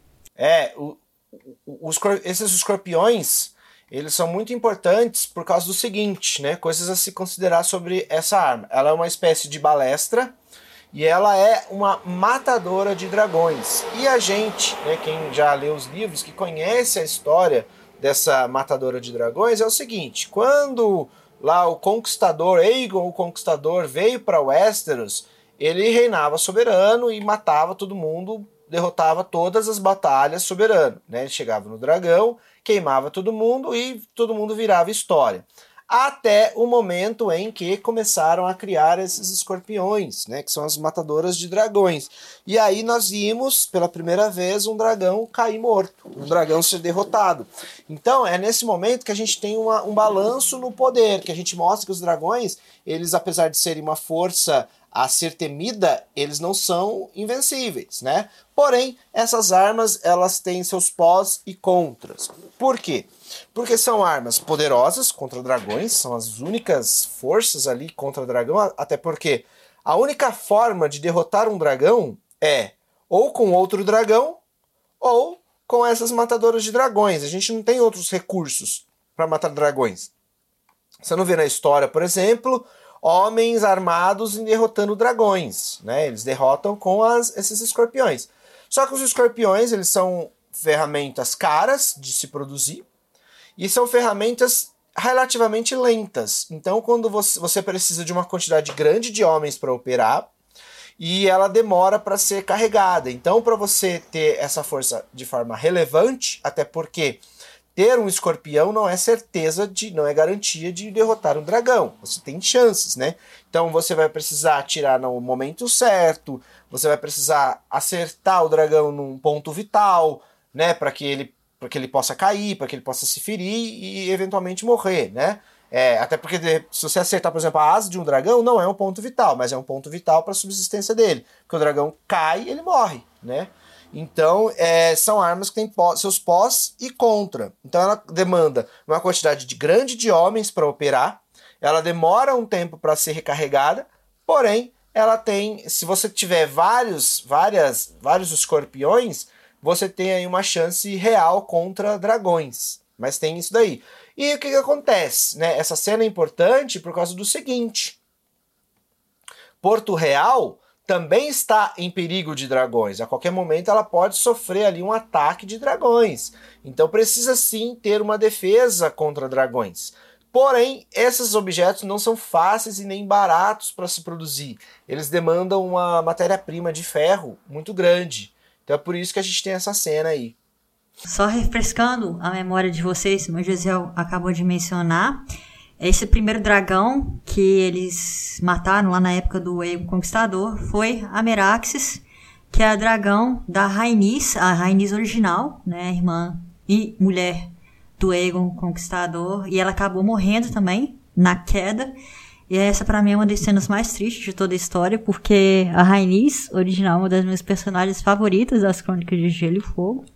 É, o, o, os, esses escorpiões, eles são muito importantes por causa do seguinte, né? Coisas a se considerar sobre essa arma. Ela é uma espécie de balestra e ela é uma matadora de dragões. E a gente, né, quem já leu os livros, que conhece a história dessa matadora de dragões, é o seguinte: quando lá o conquistador, Aegon o Conquistador, veio para Westeros, ele reinava soberano e matava todo mundo, derrotava todas as batalhas soberano, né? Ele chegava no dragão, queimava todo mundo e todo mundo virava história. Até o momento em que começaram a criar esses escorpiões, né? Que são as matadoras de dragões. E aí nós vimos pela primeira vez um dragão cair morto, um dragão ser derrotado. Então é nesse momento que a gente tem uma, um balanço no poder, que a gente mostra que os dragões, eles apesar de serem uma força a ser temida, eles não são invencíveis, né? Porém, essas armas, elas têm seus pós e contras. Por quê? Porque são armas poderosas contra dragões, são as únicas forças ali contra dragão, até porque a única forma de derrotar um dragão é ou com outro dragão ou com essas matadoras de dragões. A gente não tem outros recursos para matar dragões. Você não vê na história, por exemplo, homens armados e derrotando dragões, né? Eles derrotam com as, esses escorpiões. Só que os escorpiões, eles são ferramentas caras de se produzir e são ferramentas relativamente lentas. Então, quando você, você precisa de uma quantidade grande de homens para operar e ela demora para ser carregada. Então, para você ter essa força de forma relevante, até porque ter um escorpião não é certeza de, não é garantia de derrotar um dragão. Você tem chances, né? Então você vai precisar atirar no momento certo, você vai precisar acertar o dragão num ponto vital, né? Para que ele, para que ele possa cair, para que ele possa se ferir e eventualmente morrer, né? É, até porque se você acertar, por exemplo, a asa de um dragão, não é um ponto vital, mas é um ponto vital para a subsistência dele. Porque o dragão cai e ele morre, né? Então, é, são armas que têm pós, seus pós e contra. Então, ela demanda uma quantidade de grande de homens para operar, ela demora um tempo para ser recarregada, Porém, ela tem, se você tiver vários, várias, vários escorpiões, você tem aí uma chance real contra dragões. Mas tem isso daí. E o que, que acontece? Né? Essa cena é importante por causa do seguinte. Porto Real também está em perigo de dragões. A qualquer momento ela pode sofrer ali um ataque de dragões. Então precisa sim ter uma defesa contra dragões. Porém, esses objetos não são fáceis e nem baratos para se produzir. Eles demandam uma matéria-prima de ferro muito grande. Então é por isso que a gente tem essa cena aí. Só refrescando a memória de vocês, como o Gisele acabou de mencionar, esse primeiro dragão que eles mataram lá na época do Aegon Conquistador foi a Meraxes, que é a dragão da Rhaenys, a Rhaenys original, né, irmã e mulher do Aegon Conquistador, e ela acabou morrendo também na queda. E essa pra mim é uma das cenas mais tristes de toda a história, porque a Rhaenys original é uma das minhas personagens favoritas das Crônicas de Gelo e Fogo.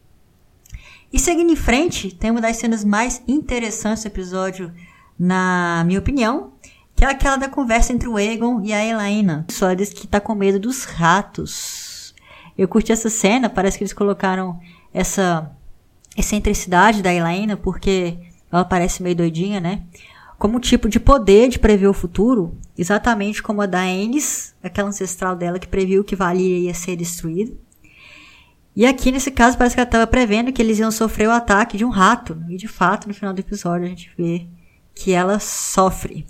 E seguindo em frente, tem uma das cenas mais interessantes do episódio, na minha opinião, que é aquela da conversa entre o Aegon e a Elaena. Só diz que tá com medo dos ratos. Eu curti essa cena, parece que eles colocaram essa excentricidade da Elaena, porque ela parece meio doidinha, né? Como um tipo de poder de prever o futuro, exatamente como a da Aenys, aquela ancestral dela que previu que Valyria ia ser destruída. E aqui, nesse caso, parece que ela estava prevendo que eles iam sofrer o ataque de um rato. E, de fato, no final do episódio, a gente vê que ela sofre.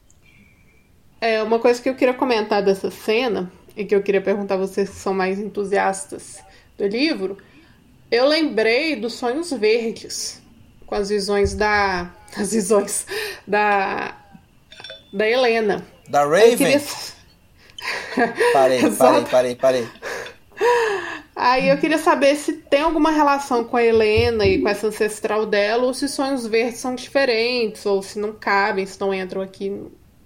É, uma coisa que eu queria comentar dessa cena, e que eu queria perguntar a vocês que são mais entusiastas do livro, eu lembrei dos Sonhos Verdes, com as visões da... As visões da... Da Helena. Da Raven? Queria... Parei, parei, parei, parei. Aí eu queria saber se tem alguma relação com a Helena e com essa ancestral dela, ou se Sonhos Verdes são diferentes, ou se não cabem, se não entram aqui.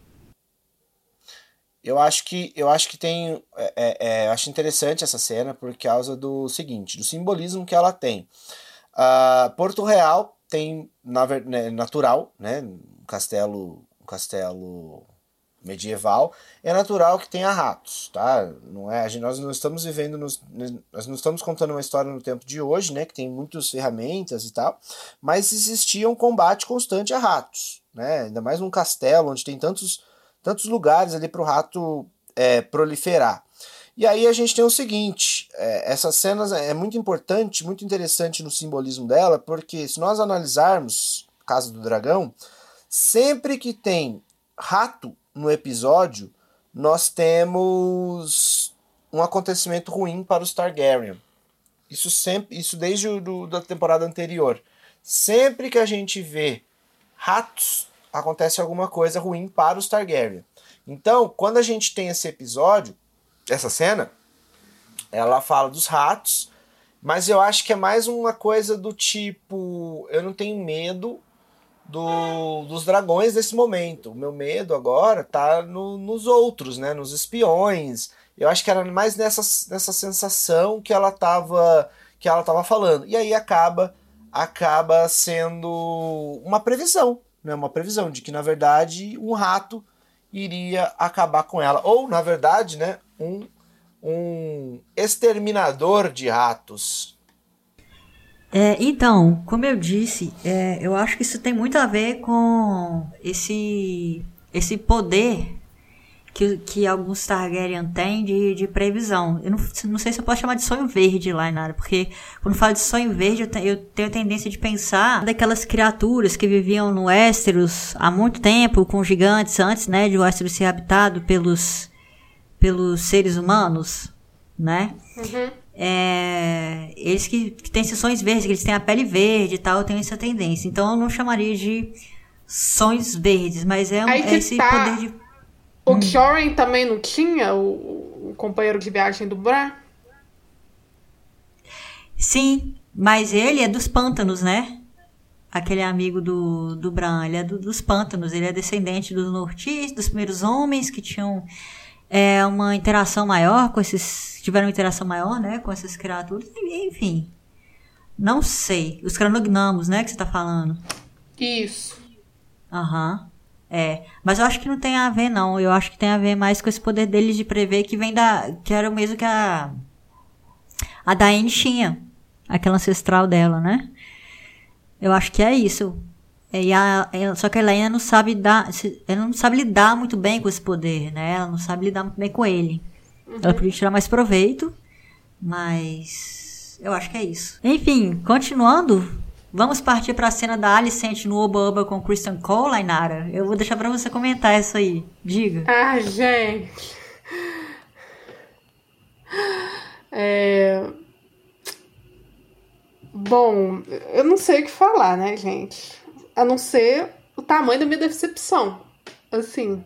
Eu acho que, eu acho que tem... É, é, eu acho interessante essa cena por causa do seguinte, do simbolismo que ela tem. Uh, Porto Real tem, na, né, natural, né, um castelo, um castelo medieval, é natural que tenha ratos, tá? Não é, a gente, nós não estamos vivendo, nos, nós não estamos contando uma história no tempo de hoje, né, que tem muitas ferramentas e tal, mas existia um combate constante a ratos, né? Ainda mais num castelo onde tem tantos, tantos lugares ali para o rato é, proliferar. E aí a gente tem o seguinte, é, essas cenas é muito importante, muito interessante no simbolismo dela, porque se nós analisarmos Casa do Dragão, sempre que tem rato no episódio, nós temos um acontecimento ruim para os Targaryen. Isso sempre, isso desde o do, da temporada anterior. Sempre que a gente vê ratos, acontece alguma coisa ruim para os Targaryen. Então, quando a gente tem esse episódio, essa cena, ela fala dos ratos, mas eu acho que é mais uma coisa do tipo, eu não tenho medo Do, dos dragões desse momento. O meu medo agora tá no, nos outros, né? Nos espiões. Eu acho que era mais nessa, nessa sensação que ela tava, que ela tava falando. E aí acaba, acaba sendo uma previsão, né? Uma previsão de que, na verdade, um rato iria acabar com ela. Ou, na verdade, né? Um, um exterminador de ratos. É, então, como eu disse, é, eu acho que isso tem muito a ver com esse, esse poder que, que alguns Targaryen têm de, de previsão. Eu não, não sei se eu posso chamar de sonho verde lá, nada, porque quando falo de sonho verde, eu, te, eu tenho a tendência de pensar daquelas criaturas que viviam no Westeros há muito tempo, com gigantes, antes, né, de o Westeros ser habitado pelos, pelos seres humanos, né? Uhum. É, eles que, que têm esses sonhos verdes, que eles têm a pele verde e tal, eu tenho essa tendência. Então eu não chamaria de sonhos verdes, mas é, um, é esse tá. poder de... O hum. Joren também não tinha o, o companheiro de viagem do Bran? Sim, mas ele é dos pântanos, né? Aquele amigo do, do Bran, ele é do, dos pântanos, ele é descendente dos Nortis, dos primeiros homens que tinham... É uma interação maior com esses... Tiveram uma interação maior, né? Com essas criaturas. Enfim. Não sei. Os cronognamos, né? Que você tá falando. Isso. Aham. Uhum. É, mas eu acho que não tem a ver, não. Eu acho que tem a ver mais com esse poder deles de prever que vem da... Que era o mesmo que a... A Daiane tinha. Aquela ancestral dela, né? Eu acho que é isso. E a, só que a Helena não sabe dar... Ela não sabe lidar muito bem com esse poder, né? Ela não sabe lidar muito bem com ele. Uhum. Ela podia tirar mais proveito, mas... Eu acho que é isso. Enfim, continuando... Vamos partir para a cena da Alicent no Oba Oba com Criston Cole, Ainara? Eu vou deixar para você comentar isso aí. Diga. Ah, gente. É... Bom, eu não sei o que falar, né, gente? A não ser o tamanho da minha decepção. Assim...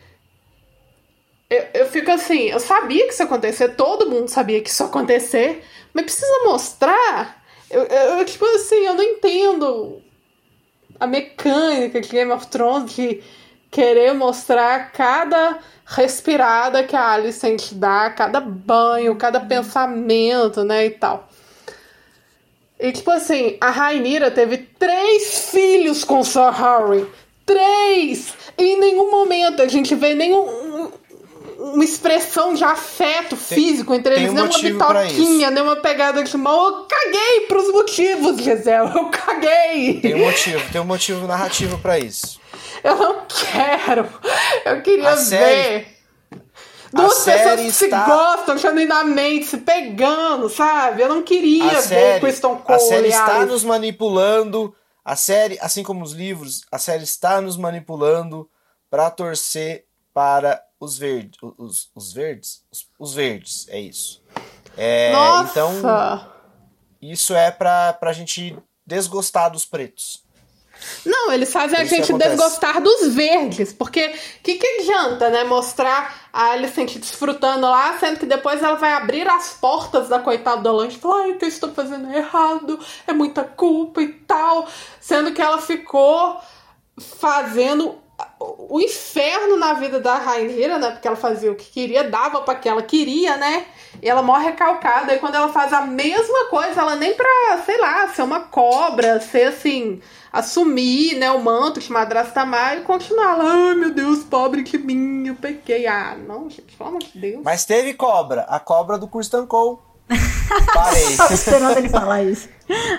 Eu, eu fico assim... Eu sabia que isso ia acontecer. Todo mundo sabia que isso ia acontecer. Mas precisa mostrar... Eu, eu, tipo assim, eu não entendo a mecânica de Game of Thrones de querer mostrar cada respirada que a Alicent dá, cada banho, cada pensamento, né, e tal. E, tipo assim, a Rhaenyra teve três filhos com Sir Harry. Três! E em nenhum momento a gente vê nenhum... uma expressão de afeto físico tem, entre eles, nem uma bitoquinha, nem uma pegada de mão. Eu caguei pros motivos, Gisele, eu caguei. Tem um motivo, tem um motivo narrativo pra isso. Eu não quero, eu queria a ver série, duas pessoas que está... se gostam, genuinamente, se pegando, sabe? Eu não queria a ver série, Criston Cole. A série está aliás. nos manipulando, a série, assim como os livros, a série está nos manipulando pra torcer para os verdes, os, os verdes, os, os verdes, é isso. É, Nossa! Então, isso é pra, pra gente desgostar dos pretos. Não, eles fazem isso a gente desgostar dos verdes, porque o que, que adianta, né, mostrar a Alicent desfrutando lá, sendo que depois ela vai abrir as portas da coitada da lanche e falar, ai, o que eu estou fazendo errado, é muita culpa e tal, sendo que ela ficou fazendo o inferno na vida da Rhaenyra, né? Porque ela fazia o que queria, dava pra que ela queria, né? E ela morre recalcada. E quando ela faz a mesma coisa, ela nem pra, sei lá, ser uma cobra, ser assim, assumir, né, o manto de madrasta má e continuar lá, ai meu Deus, pobre de mim, eu pequei. Ah, não, gente, pelo amor de Deus. Mas teve cobra, a cobra do Criston Cole. Parei. Tava esperando ele falar isso.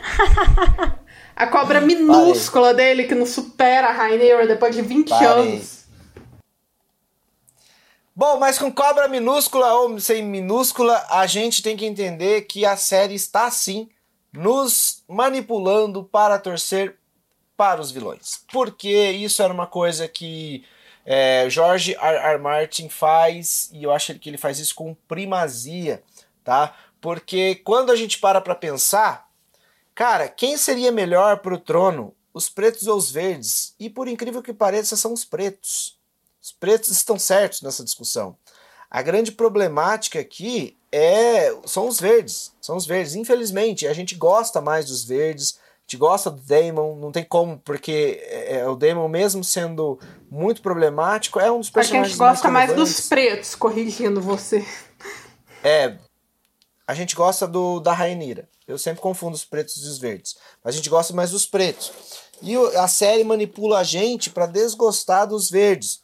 A cobra minúscula Parei. dele, que não supera a Rhaenyra depois de vinte Parei. anos. Bom, mas com cobra minúscula ou sem minúscula, a gente tem que entender que a série está, sim, nos manipulando para torcer para os vilões. Porque isso era uma coisa que é, George R. R. Martin faz, e eu acho que ele faz isso com primazia, tá? Porque quando a gente para para pensar... Cara, quem seria melhor pro trono? Os pretos ou os verdes? E por incrível que pareça, são os pretos. Os pretos estão certos nessa discussão. A grande problemática aqui é são os verdes. São os verdes. Infelizmente, a gente gosta mais dos verdes. A gente gosta do Daemon. Não tem como, porque é, o Daemon, mesmo sendo muito problemático, é um dos personagens mais relevantes. A gente gosta mais, mais dos pretos, corrigindo você. É, a gente gosta do, da Rhaenyra. Eu sempre confundo os pretos e os verdes. Mas a gente gosta mais dos pretos. E a série manipula a gente para desgostar dos verdes.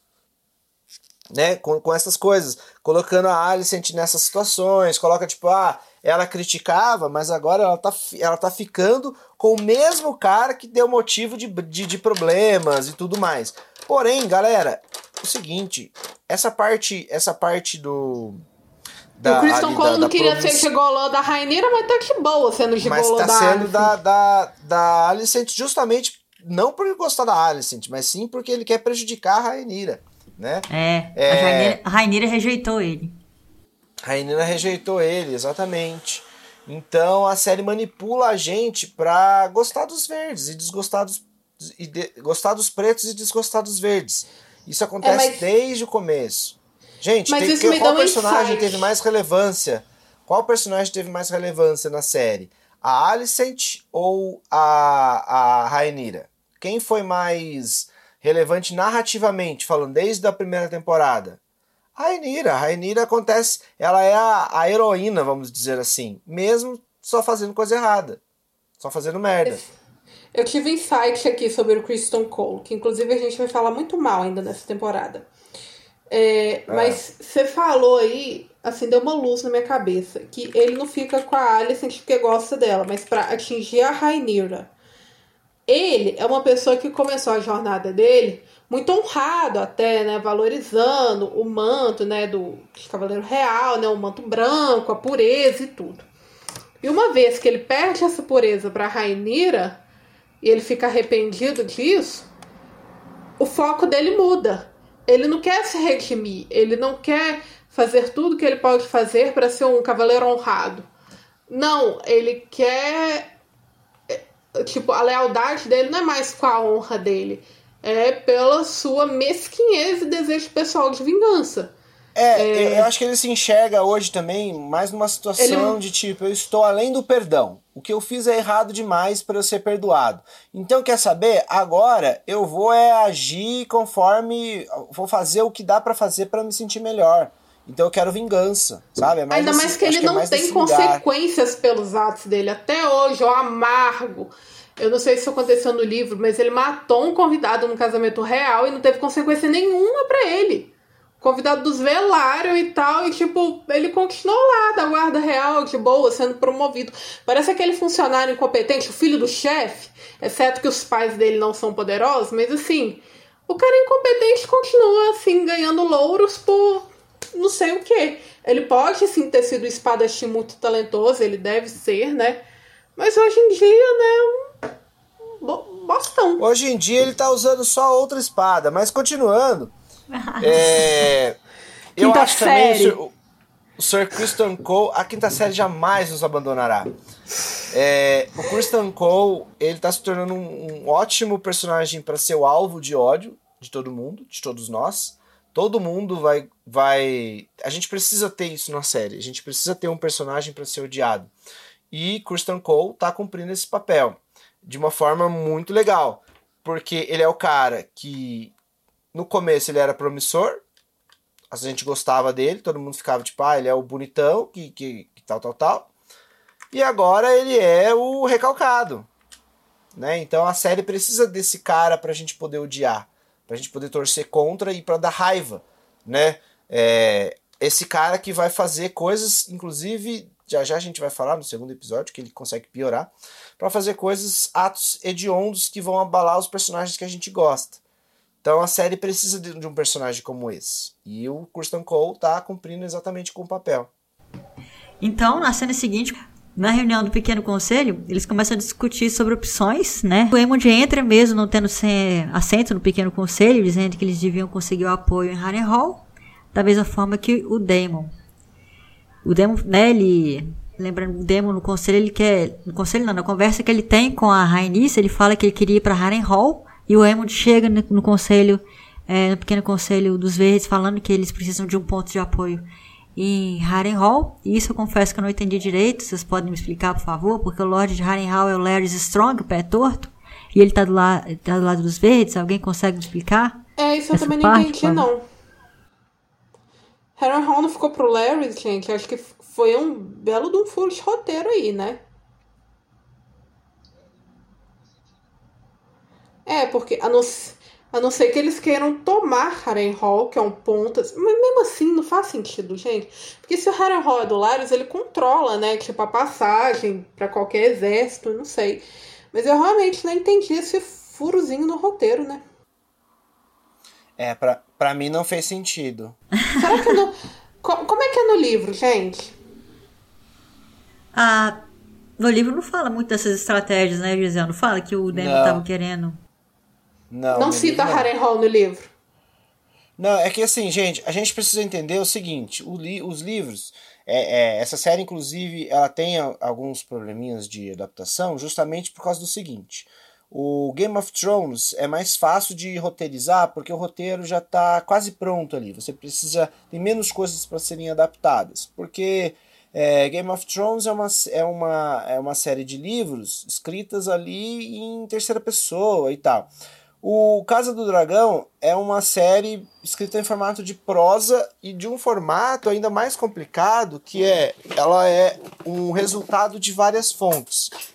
Né? Com, com essas coisas. Colocando a Alicent nessas situações. Coloca tipo, ah, ela criticava, mas agora ela tá, ela tá ficando com o mesmo cara que deu motivo de, de, de problemas e tudo mais. Porém, galera, o seguinte. Essa parte, essa parte do... Da, o Criston Cole da, não da queria provincia... ser gigolô da Rhaenyra, mas tá de boa sendo gigolô mas tá da sendo Alicent. da, da, da Alicent justamente, não por ele gostar da Alicent, mas sim porque ele quer prejudicar a Rhaenyra, né? É, é... a Rhaenyra rejeitou ele. A Rhaenyra rejeitou ele, exatamente. Então a série manipula a gente pra gostar dos verdes e desgostar dos, e de, gostar dos pretos e desgostar dos verdes. Isso acontece é, mas... desde o começo. Gente, Mas tem, isso me qual dá um personagem insight. teve mais relevância? Qual personagem teve mais relevância na série? A Alicent ou a, a Rhaenyra? Quem foi mais relevante narrativamente, falando desde a primeira temporada? A Rhaenyra. A Rhaenyra acontece, ela é a, a heroína, vamos dizer assim, mesmo só fazendo coisa errada, só fazendo merda. Eu tive insight aqui sobre o Criston Cole, que inclusive a gente vai falar muito mal ainda nessa temporada. É, ah. Mas você falou aí, assim, deu uma luz na minha cabeça, que ele não fica com a Alicent porque gosta dela, mas pra atingir a Rhaenyra. Ele é uma pessoa que começou a jornada dele muito honrado até, né, valorizando o manto, né, do Cavaleiro Real, né, o manto branco, a pureza e tudo. E uma vez que ele perde essa pureza para Rhaenyra e ele fica arrependido disso, o foco dele muda. Ele não quer se redimir, ele não quer fazer tudo que ele pode fazer para ser um cavaleiro honrado. Não, ele quer... Tipo, a lealdade dele não é mais com a honra dele. É pela sua mesquinhez e desejo pessoal de vingança. É, é, eu acho que ele se enxerga hoje também mais numa situação ele... de tipo, eu estou além do perdão. O que eu fiz é errado demais para eu ser perdoado. Então, quer saber? Agora eu vou é agir conforme... Vou fazer o que dá para fazer para me sentir melhor. Então eu quero vingança, sabe? É mais Ainda desse, mais que ele não que é tem consequências lugar. Pelos atos dele. Até hoje, o amargo... Eu não sei se isso aconteceu no livro, mas ele matou um convidado no casamento real e não teve consequência nenhuma pra ele. Convidado dos Velaryon e tal, e tipo, ele continuou lá da guarda real, de boa, sendo promovido. Parece aquele funcionário incompetente, o filho do chefe, exceto que os pais dele não são poderosos, mas assim, o cara incompetente continua, assim, ganhando louros por não sei o quê. Ele pode, sim, ter sido espadachim muito talentoso, ele deve ser, né? Mas hoje em dia, né, bostão. Hoje em dia ele tá usando só outra espada, mas continuando. é, eu quinta acho série. também o, o Sir Criston Cole, a quinta série jamais nos abandonará. É, o Criston Cole, ele tá se tornando um, um ótimo personagem para ser o alvo de ódio de todo mundo, de todos nós. Todo mundo vai, vai... A gente precisa ter isso na série. A gente precisa ter um personagem para ser odiado. E Criston Cole tá cumprindo esse papel de uma forma muito legal, porque ele é o cara que no começo ele era promissor, a gente gostava dele, todo mundo ficava tipo, ah, ele é o bonitão, que, que, que tal, tal, tal, e agora ele é o recalcado, né? Então a série precisa desse cara pra gente poder odiar, pra gente poder torcer contra e pra dar raiva, né? É, esse cara que vai fazer coisas, inclusive... Já já a gente vai falar no segundo episódio que ele consegue piorar para fazer coisas, atos hediondos que vão abalar os personagens que a gente gosta. Então a série precisa de, de um personagem como esse. E o Criston Cole tá cumprindo exatamente com o papel. Então, na cena seguinte, na reunião do Pequeno Conselho, eles começam a discutir sobre opções, né? O Aemond entra mesmo não tendo assento no Pequeno Conselho, dizendo que eles deviam conseguir o apoio em Harrenhal, da mesma forma que o Daemon. O Daemon, né, ele... Lembrando, o Daemon no conselho, ele quer... No conselho não, na conversa que ele tem com a Rhaenys, ele fala que ele queria ir pra Harrenhal, e o Aemond chega no, no conselho, é, no Pequeno Conselho dos Verdes, falando que eles precisam de um ponto de apoio em Harrenhal. E isso eu confesso que eu não entendi direito, vocês podem me explicar, por favor? Porque o Lorde de Harrenhal é o Larys Strong, o pé torto, e ele tá do, la, tá do lado dos Verdes. Alguém consegue me explicar? É, isso eu também não parte, entendi, não. Harrenhal não ficou pro Larys, gente. Acho que foi um belo de um furo de roteiro aí, né? É, porque a não, a não ser que eles queiram tomar Harrenhal, que é um ponto... Mas mesmo assim, não faz sentido, gente. Porque se o Harrenhal é do Larys, ele controla, né? Tipo, a passagem pra qualquer exército, não sei. Mas eu realmente não entendi esse furozinho no roteiro, né? É, pra, pra mim não fez sentido. Será que no... Como é que é no livro, gente? Ah, no livro não fala muito dessas estratégias, né, Gisele? Não fala que o Daemon tava querendo... Não, não cita Harrenhal no livro. Não, é que assim, gente, a gente precisa entender o seguinte, o li, os livros, é, é, essa série, inclusive, ela tem a, alguns probleminhas de adaptação, justamente por causa do seguinte... O Game of Thrones é mais fácil de roteirizar porque o roteiro já está quase pronto ali. Você precisa... Tem menos coisas para serem adaptadas. Porque é, Game of Thrones é uma, é, uma, é uma série de livros escritas ali em terceira pessoa e tal. O Casa do Dragão é uma série escrita em formato de prosa e de um formato ainda mais complicado, que é... Ela é um resultado de várias fontes.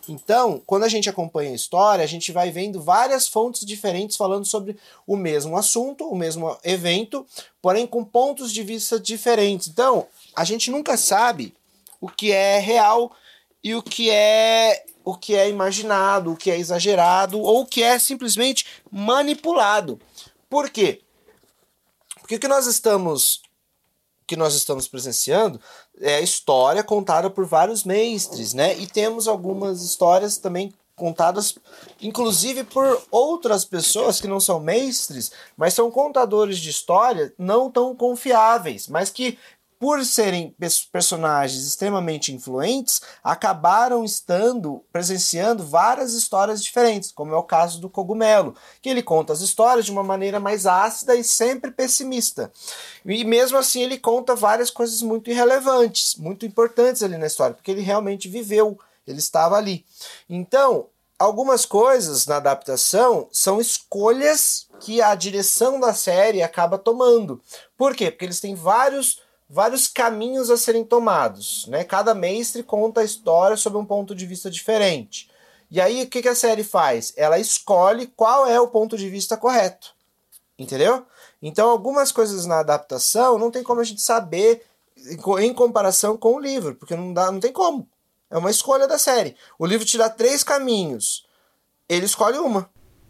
Então, quando a gente acompanha a história, a gente vai vendo várias fontes diferentes falando sobre o mesmo assunto, o mesmo evento, porém com pontos de vista diferentes. Então, a gente nunca sabe o que é real e o que é, o que é imaginado, o que é exagerado ou o que é simplesmente manipulado. Por quê? Porque o que nós estamos, que nós estamos presenciando é a história contada por vários mestres, né? E temos algumas histórias também contadas, inclusive por outras pessoas que não são mestres, mas são contadores de história não tão confiáveis, mas que, por serem personagens extremamente influentes, acabaram estando, presenciando várias histórias diferentes, como é o caso do Cogumelo, que ele conta as histórias de uma maneira mais ácida e sempre pessimista. E mesmo assim ele conta várias coisas muito irrelevantes, muito importantes ali na história, porque ele realmente viveu, ele estava ali. Então, algumas coisas na adaptação são escolhas que a direção da série acaba tomando. Por quê? Porque eles têm vários... vários caminhos a serem tomados, né? Cada mestre conta a história sob um ponto de vista diferente. E aí, o que, que a série faz? Ela escolhe qual é o ponto de vista correto. Entendeu? Então, algumas coisas na adaptação não tem como a gente saber em comparação com o livro, porque não, dá, não tem como. É uma escolha da série. O livro te dá três caminhos. Ele escolhe uma.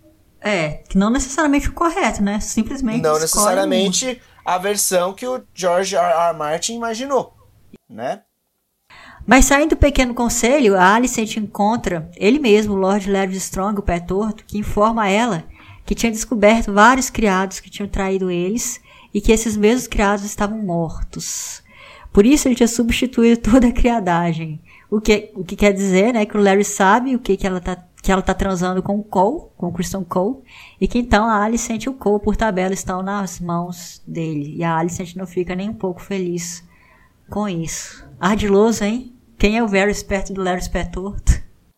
É, que não necessariamente o correto, né? Simplesmente Não escolhe necessariamente... uma. A versão que o George R. R. Martin imaginou, né? Mas saindo do pequeno conselho, a Alicent encontra ele mesmo, o Lord Larry Strong, o pé torto, que informa a ela que tinha descoberto vários criados que tinham traído eles e que esses mesmos criados estavam mortos. Por isso ele tinha substituído toda a criadagem. O que, o que quer dizer, né, que o Larry sabe o que, que ela tá que ela tá transando com o Cole, com o Christian Cole, e que então a Alicent e o Cole, por tabela, estão nas mãos dele. E a Alicent não fica nem um pouco feliz com isso. Ardiloso, hein? Quem é o Very esperto do Larry Pé Torto?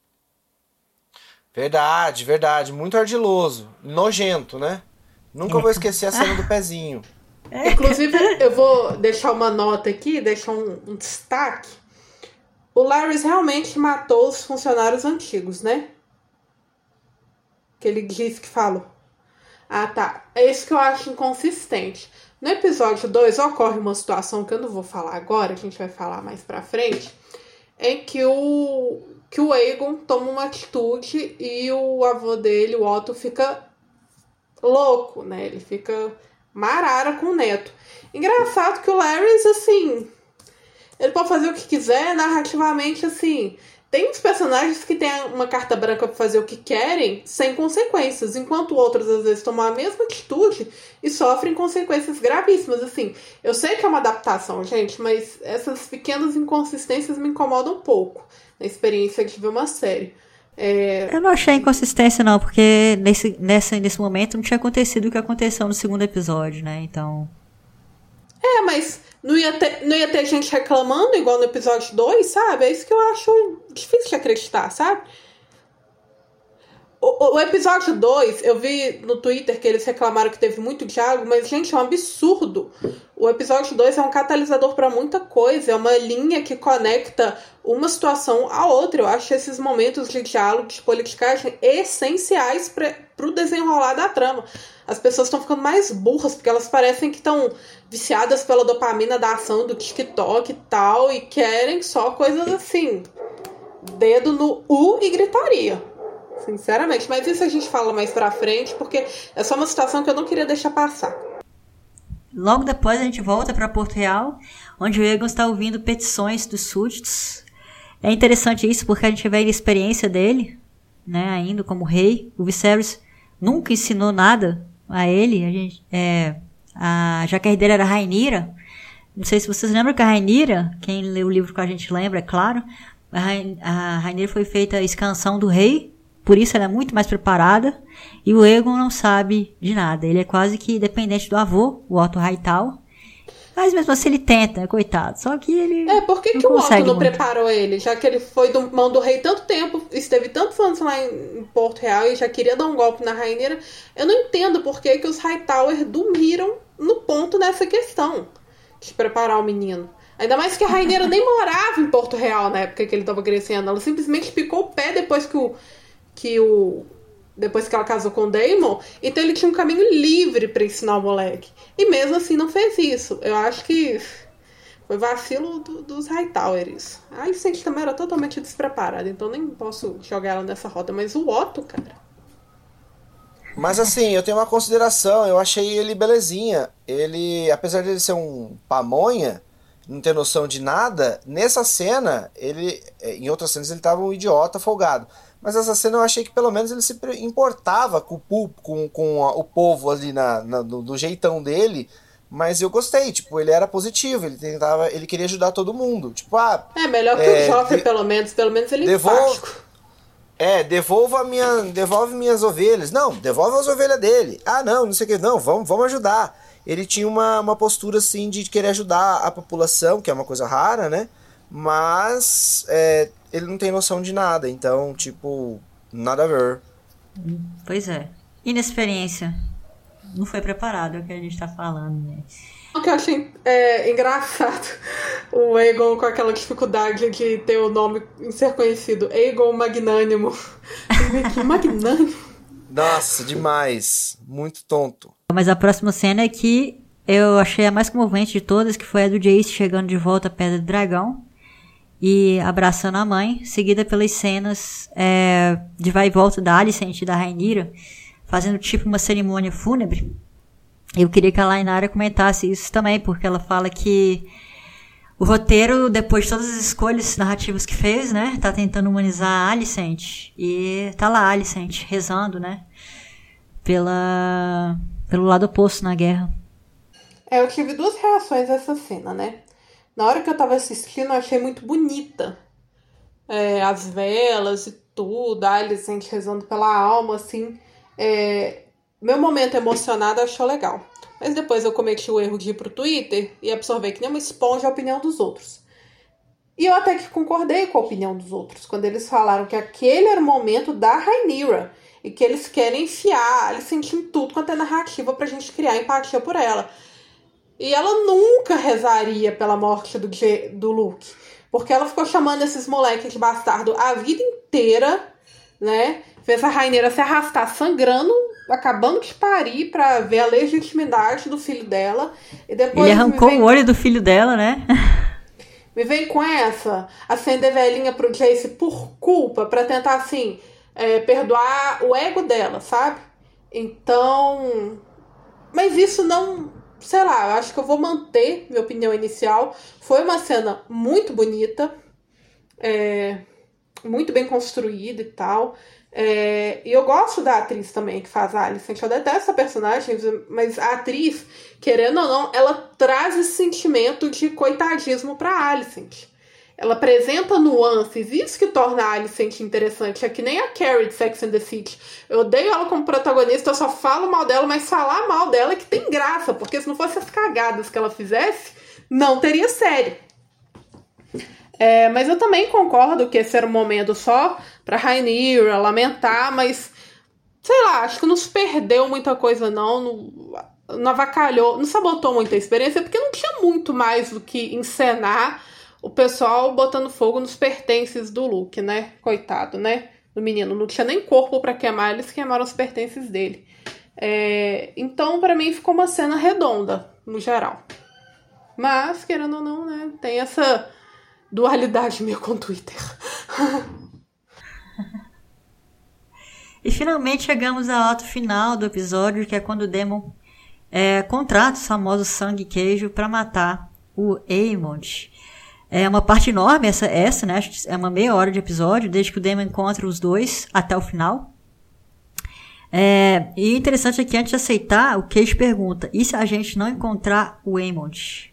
Verdade, verdade. Muito ardiloso. Nojento, né? Nunca É. vou esquecer a cena do pezinho. É. Inclusive, eu vou deixar uma nota aqui, deixar um, um destaque. O Larry realmente matou os funcionários antigos, né? Que ele disse que falou. Ah, tá. É isso que eu acho inconsistente. No episódio dois ocorre uma situação que eu não vou falar agora, a gente vai falar mais pra frente, em que o, que o Aegon toma uma atitude e o avô dele, o Otto, fica louco, né? Ele fica marara com o neto. Engraçado que o Larry, assim, ele pode fazer o que quiser, narrativamente, assim... Tem uns personagens que têm uma carta branca pra fazer o que querem sem consequências, enquanto outros às vezes tomam a mesma atitude e sofrem consequências gravíssimas. Assim, eu sei que é uma adaptação, gente, mas essas pequenas inconsistências me incomodam um pouco na experiência de ver uma série. É... Eu não achei inconsistência, não, porque nesse, nessa, nesse momento não tinha acontecido o que aconteceu no segundo episódio, né? Então. É, mas não ia ter, não ia ter gente reclamando igual no episódio dois, sabe? É isso que eu acho difícil de acreditar, sabe? O, o episódio dois, eu vi no Twitter que eles reclamaram que teve muito diálogo, mas, gente, é um absurdo. O episódio dois é um catalisador para muita coisa, é uma linha que conecta uma situação à outra. Eu acho esses momentos de diálogo, de politicagem, essenciais para o desenrolar da trama. As pessoas estão ficando mais burras, porque elas parecem que estão viciadas pela dopamina da ação do TikTok e tal, e querem só coisas assim, dedo no U e gritaria. Sinceramente, mas isso a gente fala mais pra frente, porque é só uma situação que eu não queria deixar passar. Logo depois a gente volta para Porto Real, onde o Aegon está ouvindo petições dos súditos. É interessante isso, porque a gente vê a experiência dele, né, ainda como rei. O Viserys nunca ensinou nada a ele. A gente, é, a, já que a herdeira era a Rhaenyra, não sei se vocês lembram que a Rhaenyra, quem lê o livro com a gente lembra, é claro, a Rhaenyra foi feita a escansão do rei, por isso ela é muito mais preparada, e o Aegon não sabe de nada. Ele é quase que dependente do avô, o Otto Hightower. Mas mesmo assim ele tenta, coitado. Só que ele É, por que, não que o Otto não muito. preparou ele? Já que ele foi do mão do rei tanto tempo, esteve tantos anos lá em, em Porto Real e já queria dar um golpe na Rhaenyra. Eu não entendo por que, que os Hightower dormiram no ponto nessa questão de preparar o menino. Ainda mais que a Rhaenyra nem morava em Porto Real na época que ele tava crescendo. Ela simplesmente picou o pé depois que o... Que o depois que ela casou com o Daemon. Então ele tinha um caminho livre pra ensinar o moleque. E mesmo assim não fez isso. Eu acho que foi vacilo do, dos Hightower isso. A Alicent também era totalmente despreparada. Então nem posso jogar ela nessa roda. Mas o Otto, cara... Mas assim, eu tenho uma consideração. Eu achei ele belezinha. Ele, apesar de ele ser um pamonha, não ter noção de nada, nessa cena, ele, em outras cenas ele tava um idiota folgado. Mas essa cena eu achei que pelo menos ele se importava com o, com, com a, o povo ali na, na, do, do jeitão dele. Mas eu gostei, tipo, ele era positivo, ele tentava, ele queria ajudar todo mundo. Tipo, ah, é melhor que é, o Joffrey, de, pelo menos, pelo menos ele é empático. É, devolva minha, devolve minhas ovelhas. Não, devolve as ovelhas dele. Ah, não, não sei o que, não, vamos, vamos ajudar. Ele tinha uma, uma postura assim de querer ajudar a população, que é uma coisa rara, né? Mas é, ele não tem noção de nada, então, tipo, nada a ver. Pois é. Inexperiência. Não foi preparado, é o que a gente tá falando, né? O que eu achei é, engraçado, o Aegon com aquela dificuldade de ter o nome em ser conhecido. Aegon Magnânimo. Que magnânimo. Nossa, demais. Muito tonto. Mas a próxima cena é que eu achei a mais comovente de todas, que foi a do Jace chegando de volta à Pedra do Dragão e abraçando a mãe, seguida pelas cenas é, de vai e volta da Alicent e da Rhaenyra, fazendo tipo uma cerimônia fúnebre. Eu queria que a Lainara comentasse isso também, porque ela fala que o roteiro, depois de todas as escolhas narrativas que fez, né, tá tentando humanizar a Alicent. E tá lá a Alicent rezando, né, pela, pelo lado oposto na guerra. É, eu tive duas reações a essa cena, né. Na hora que eu tava assistindo, eu achei muito bonita. É, as velas e tudo, a Alicent rezando pela alma, assim. É... Meu momento emocionado achou legal. Mas depois eu cometi o erro de ir pro Twitter e absorver que nem uma esponja a opinião dos outros. E eu até que concordei com a opinião dos outros, quando eles falaram que aquele era o momento da Rhaenyra e que eles querem enfiar a Alicent em tudo quanto é narrativa pra gente criar empatia por ela. E ela nunca rezaria pela morte do, G, do Luke, porque ela ficou chamando esses moleques de bastardo a vida inteira, né? Fez a Rhaenyra se arrastar sangrando, acabando de parir pra ver a legitimidade do filho dela. E depois ele arrancou vem... o olho do filho dela, né? Me vem com essa, acender velhinha pro Jace por culpa, pra tentar, assim, é, perdoar o ego dela, sabe? Então... Mas isso não... Sei lá, eu acho que eu vou manter minha opinião inicial. Foi uma cena muito bonita, é, muito bem construída e tal. É, e eu gosto da atriz também que faz a Alicent. Eu detesto a personagem, mas a atriz, querendo ou não, ela traz esse sentimento de coitadismo pra Alicent. Ela apresenta nuances, isso que torna a Alicent interessante. É que nem a Carrie de Sex and the City. Eu odeio ela como protagonista, eu só falo mal dela, mas falar mal dela é que tem graça, porque se não fosse as cagadas que ela fizesse, não teria série. É, mas eu também concordo que esse era um momento só pra Rhaenyra lamentar, mas sei lá, acho que não se perdeu muita coisa não, não, não avacalhou, não sabotou muita experiência, porque não tinha muito mais do que encenar o pessoal botando fogo nos pertences do Luke, né? Coitado, né? Do menino, não tinha nem corpo pra queimar, eles queimaram os pertences dele. É, então, pra mim, ficou uma cena redonda, no geral. Mas, querendo ou não, né? Tem essa dualidade meio com o Twitter. E finalmente chegamos ao ato final do episódio, que é quando o Daemon é, contrata os famosos sangue e queijo para matar o Aemond. É uma parte enorme essa, essa, né? É uma meia hora de episódio, desde que o Daemon encontra os dois até o final. É, e o interessante é que antes de aceitar, o queijo pergunta: e se a gente não encontrar o Aemond?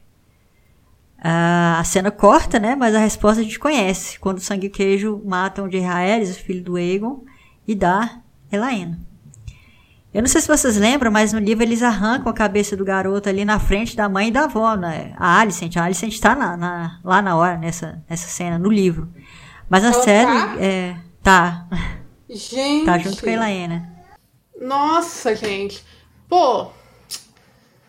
A cena corta, né? Mas a resposta a gente conhece. Quando o sangue e o queijo matam o Jaehaerys, o filho do Aegon, e da Elaena. Eu não sei se vocês lembram, mas no livro eles arrancam a cabeça do garoto ali na frente da mãe e da avó, né? A Alicent. A Alicent tá na, na, lá na hora, nessa, nessa cena, no livro. Mas na Ela série, tá? É, tá. Gente. Tá junto com a Elaena. Nossa, gente. Pô.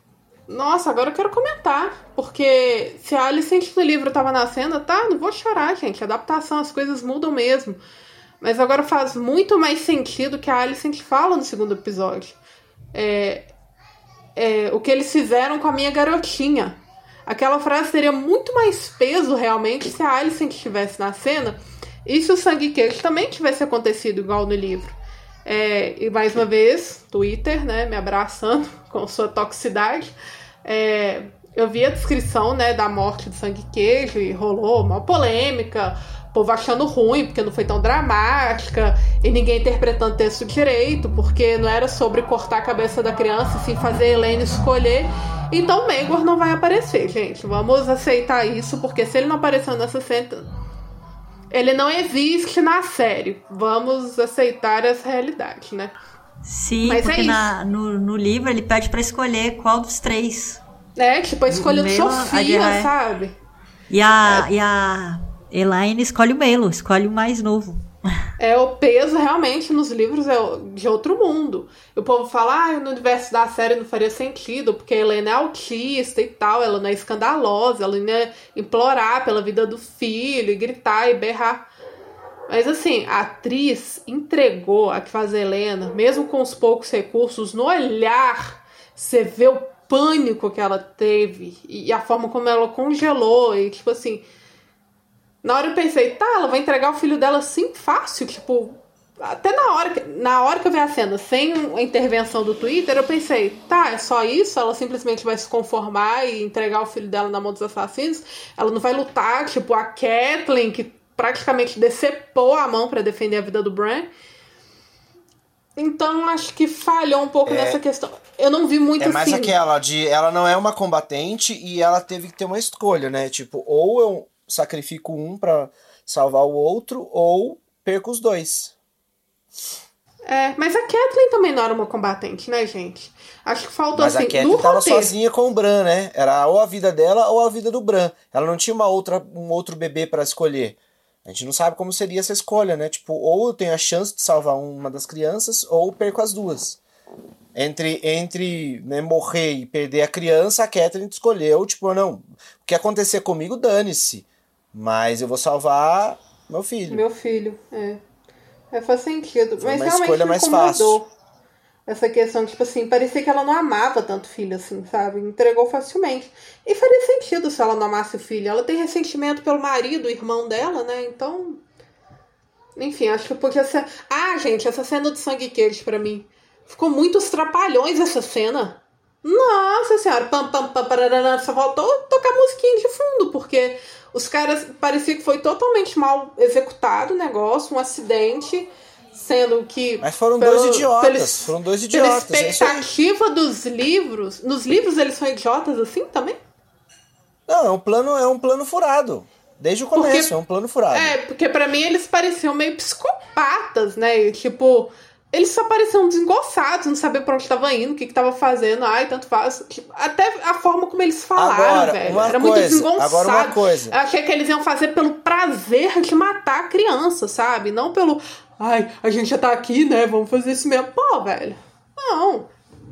Nossa, agora eu quero comentar. Porque se a Alicent no livro tava na cena, tá? Não vou chorar, gente. Adaptação, as coisas mudam mesmo. Mas agora faz muito mais sentido que a Alicent fala no segundo episódio. É, é, o que eles fizeram com a minha garotinha. Aquela frase teria muito mais peso, realmente, se a Alicent estivesse na cena. E se o sangue queijo também tivesse acontecido igual no livro. É, e mais uma vez, Twitter, né, me abraçando com sua toxicidade. É, eu vi a descrição, né, da morte do sangue queijo e rolou uma polêmica, o povo achando ruim porque não foi tão dramática e ninguém interpretando o texto direito, porque não era sobre cortar a cabeça da criança e sim fazer a Elaine escolher. Então Maegor não vai aparecer, gente. Vamos aceitar isso, porque se ele não apareceu nessa cena, ele não existe na série. Vamos aceitar essa realidade, né? Sim, mas porque é na, no, no livro ele pede pra escolher qual dos três. É, tipo, a escolha do Melo, Sofia, a- sabe? E a, é. e a Elaine escolhe o Melo, escolhe o mais novo. É, o peso realmente nos livros é de outro mundo. E o povo fala, ah, no universo da série não faria sentido, porque a Helena é autista e tal, ela não é escandalosa, ela não ia implorar pela vida do filho, e gritar e berrar. Mas assim, a atriz entregou a que faz a Helena, mesmo com os poucos recursos, no olhar, você vê o pânico que ela teve, e a forma como ela congelou, e tipo assim... Na hora eu pensei, tá, ela vai entregar o filho dela assim, fácil, tipo... Até na hora, que, na hora que eu vi a cena, sem a intervenção do Twitter, eu pensei, tá, é só isso? Ela simplesmente vai se conformar e entregar o filho dela na mão dos assassinos? Ela não vai lutar, tipo, a Kathleen, que praticamente decepou a mão pra defender a vida do Bran. Então, acho que falhou um pouco É, nessa questão. Eu não vi muito É mais assim... aquela de ela não é uma combatente e ela teve que ter uma escolha, né? Tipo, ou eu sacrifico um pra salvar o outro, ou perco os dois. É, mas a Kathleen também não era uma combatente, né, gente? Acho que faltou, Mas assim, a Kathleen no tava roteiro. sozinha com o Bran, né? Era ou a vida dela ou a vida do Bran. Ela não tinha uma outra, um outro bebê pra escolher. A gente não sabe como seria essa escolha, né? Tipo, ou eu tenho a chance de salvar uma das crianças, ou perco as duas. Entre, entre né, morrer e perder a criança, a Kathleen escolheu, tipo, não, o que acontecer comigo, dane-se. Mas eu vou salvar meu filho. Meu filho, é. É, faz sentido. Foi Mas uma realmente escolha me mais incomodou. fácil. Essa questão, tipo assim, parecia que ela não amava tanto o filho assim, sabe? Entregou facilmente. E faria sentido se ela não amasse o filho. Ela tem ressentimento pelo marido, o irmão dela, né? Então... Enfim, acho que podia ser... Ah, gente, essa cena do sangue queijo pra mim. Ficou muitos trapalhões essa cena. Nossa senhora. Pam, pam, pam, parará, só faltou tocar musiquinha de fundo, porque... Os caras, parecia que foi totalmente mal executado o negócio, um acidente, sendo que... Mas foram pelo, dois idiotas, pelo, foram dois idiotas. Pela expectativa dos livros... Nos livros eles são idiotas assim também? Não, é um plano, é um plano furado. Desde o começo, Porque, é um plano furado. É, porque pra mim eles pareciam meio psicopatas, né? E, tipo... Eles só pareciam desengonçados, não sabiam pra onde tava indo, o que que tava fazendo. Ai, tanto faz. Tipo, até a forma como eles falaram, agora, velho. uma Era coisa, muito desengonçado. Agora uma coisa. Eu achei que eles iam fazer pelo prazer de matar a criança, sabe? Não pelo... Ai, a gente já tá aqui, né? Vamos fazer isso mesmo. Pô, velho. Não.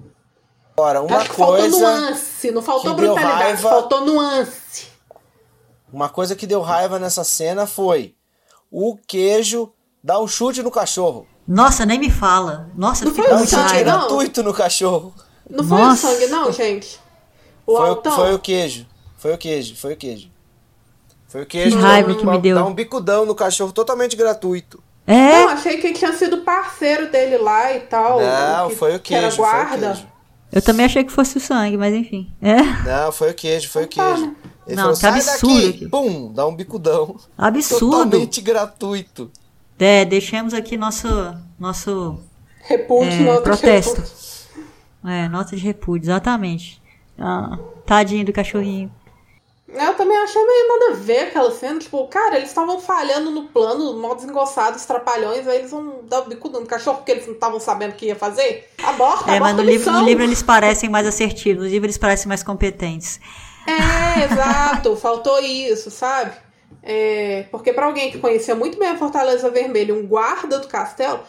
Agora, uma Acho que coisa... faltou nuance. Não faltou que deu brutalidade, raiva- faltou nuance. Uma coisa que deu raiva nessa cena foi o queijo dar um chute no cachorro. Nossa, nem me fala. Nossa, Não fica foi Dar um o muito chute sangue, raiva. não? gratuito no cachorro. Não foi Nossa. o sangue, não, gente? O Foi, o- altão? foi o queijo. Foi o queijo, foi o queijo. Foi o queijo. Que raiva dar que me deu. Dar um bicudão no cachorro totalmente gratuito. É? Não, achei que tinha sido parceiro dele lá e tal. Não, que, foi o que era queijo, foi o guarda. queijo. Eu também achei que fosse o sangue, mas enfim. É? Não, foi o queijo, foi o Tá, queijo. né? Ele Não, falou, que sai absurdo daqui! aquilo. Pum, dá um bicudão. Absurdo. Totalmente gratuito. É, deixemos aqui nosso, nosso Repúdio, é, nota de protesto. repúdio. É, nota de repúdio, exatamente. Ah, tadinho do cachorrinho. Eu também achei meio nada a ver aquela cena. Tipo, cara, eles estavam falhando no plano, mal desengonçados, trapalhões, aí eles vão dar o bico no cachorro porque eles não estavam sabendo o que ia fazer. Aborta, É, aborta mas no a livro, missão. no livro eles parecem mais assertivos, no livro eles parecem mais competentes. É, exato, faltou isso, sabe? É, porque pra alguém que conhecia muito bem a Fortaleza Vermelha, um guarda do castelo,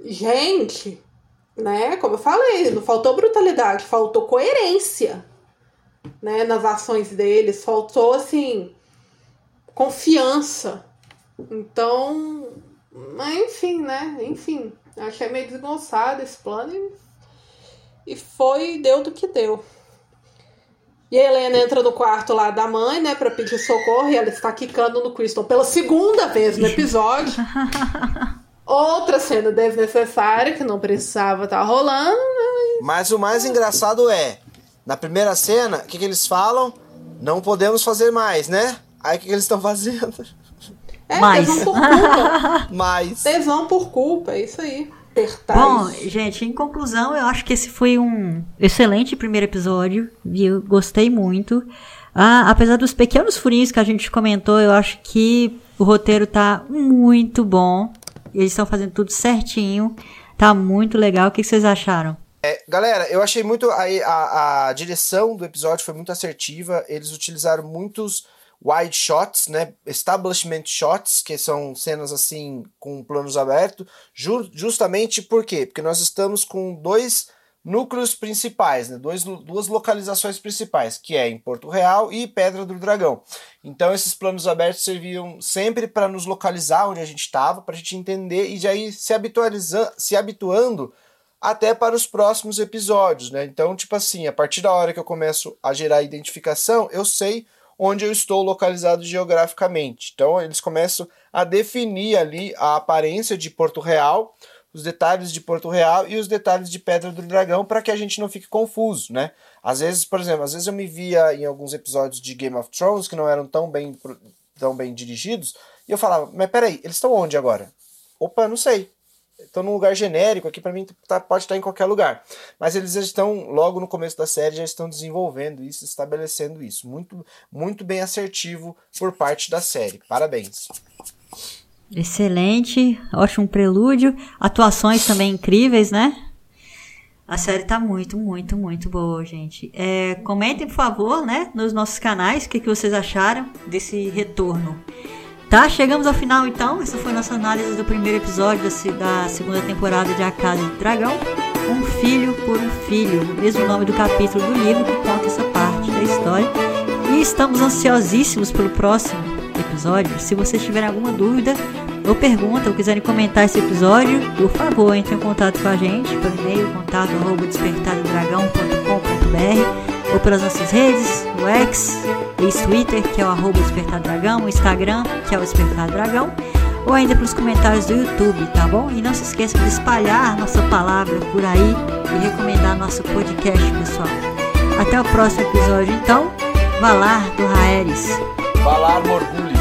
gente, né, como eu falei, não faltou brutalidade, faltou coerência. né, nas ações deles, faltou, assim, confiança. Então, mas enfim, né, enfim, achei meio desgonçado esse plano e, e foi, deu do que deu. E a Helena entra no quarto lá da mãe, né, pra pedir socorro, e ela está quicando no Crystal pela segunda vez no episódio. Outra cena desnecessária que não precisava estar rolando. Mas o mais engraçado é, na primeira cena, o que, que eles falam? Não podemos fazer mais, né? Aí o que, que eles estão fazendo? É, mais. tesão por culpa. mais. Tesão por culpa, é isso aí. Bom, gente, em conclusão, eu acho que esse foi um excelente primeiro episódio, viu? Gostei muito. Ah, apesar dos pequenos furinhos que a gente comentou, eu acho que o roteiro tá muito bom. Eles estão fazendo tudo certinho. Tá muito legal. O que vocês acharam? É, galera, eu achei muito... A, a, a direção do episódio foi muito assertiva. Eles utilizaram muitos wide shots, né? Establishment shots, que são cenas assim com planos abertos. Ju, justamente por quê? Porque nós estamos com dois núcleos principais, né? Dois, duas localizações principais, que é em Porto Real e Pedra do Dragão. Então esses planos abertos serviam sempre para nos localizar onde a gente estava, para a gente entender e já ir se, se habituando até para os próximos episódios, né? Então, tipo assim, a partir da hora que eu começo a gerar identificação, eu sei onde eu estou localizado geograficamente. Então eles começam a definir ali a aparência de Porto Real, os detalhes de Porto Real e os detalhes de Pedra do Dragão, para que a gente não fique confuso, né? Às vezes, por exemplo, às vezes eu me via em alguns episódios de Game of Thrones que não eram tão bem, tão bem dirigidos, e eu falava, mas peraí, eles estão onde agora? Opa, não sei. Estão num lugar genérico, aqui para mim tá, pode estar em qualquer lugar. Mas eles já estão, logo no começo da série, já estão desenvolvendo isso, estabelecendo isso. Muito, muito bem assertivo por parte da série. Parabéns. Excelente, ótimo prelúdio. Atuações também incríveis, né? A série tá muito, muito, muito boa, gente. É, comentem, por favor, né, nos nossos canais, o que, que vocês acharam desse retorno. Tá, chegamos ao final então. Essa foi a nossa análise do primeiro episódio da segunda temporada de A Casa do Dragão. Um filho por um filho, o mesmo nome do capítulo do livro que conta essa parte da história. E estamos ansiosíssimos pelo próximo episódio. Se vocês tiverem alguma dúvida ou pergunta ou quiserem comentar esse episódio, por favor, entre em contato com a gente pelo e-mail contato arroba despertado dragão ponto com ponto b r ou pelas nossas redes, o X, o Twitter, que é o arroba despertadragão, o Instagram, que é o despertadragão, ou ainda pelos comentários do YouTube, tá bom? E não se esqueça de espalhar nossa palavra por aí e recomendar nosso podcast, pessoal. Até o próximo episódio, então. Valar do Raeris. Valar Morgulho.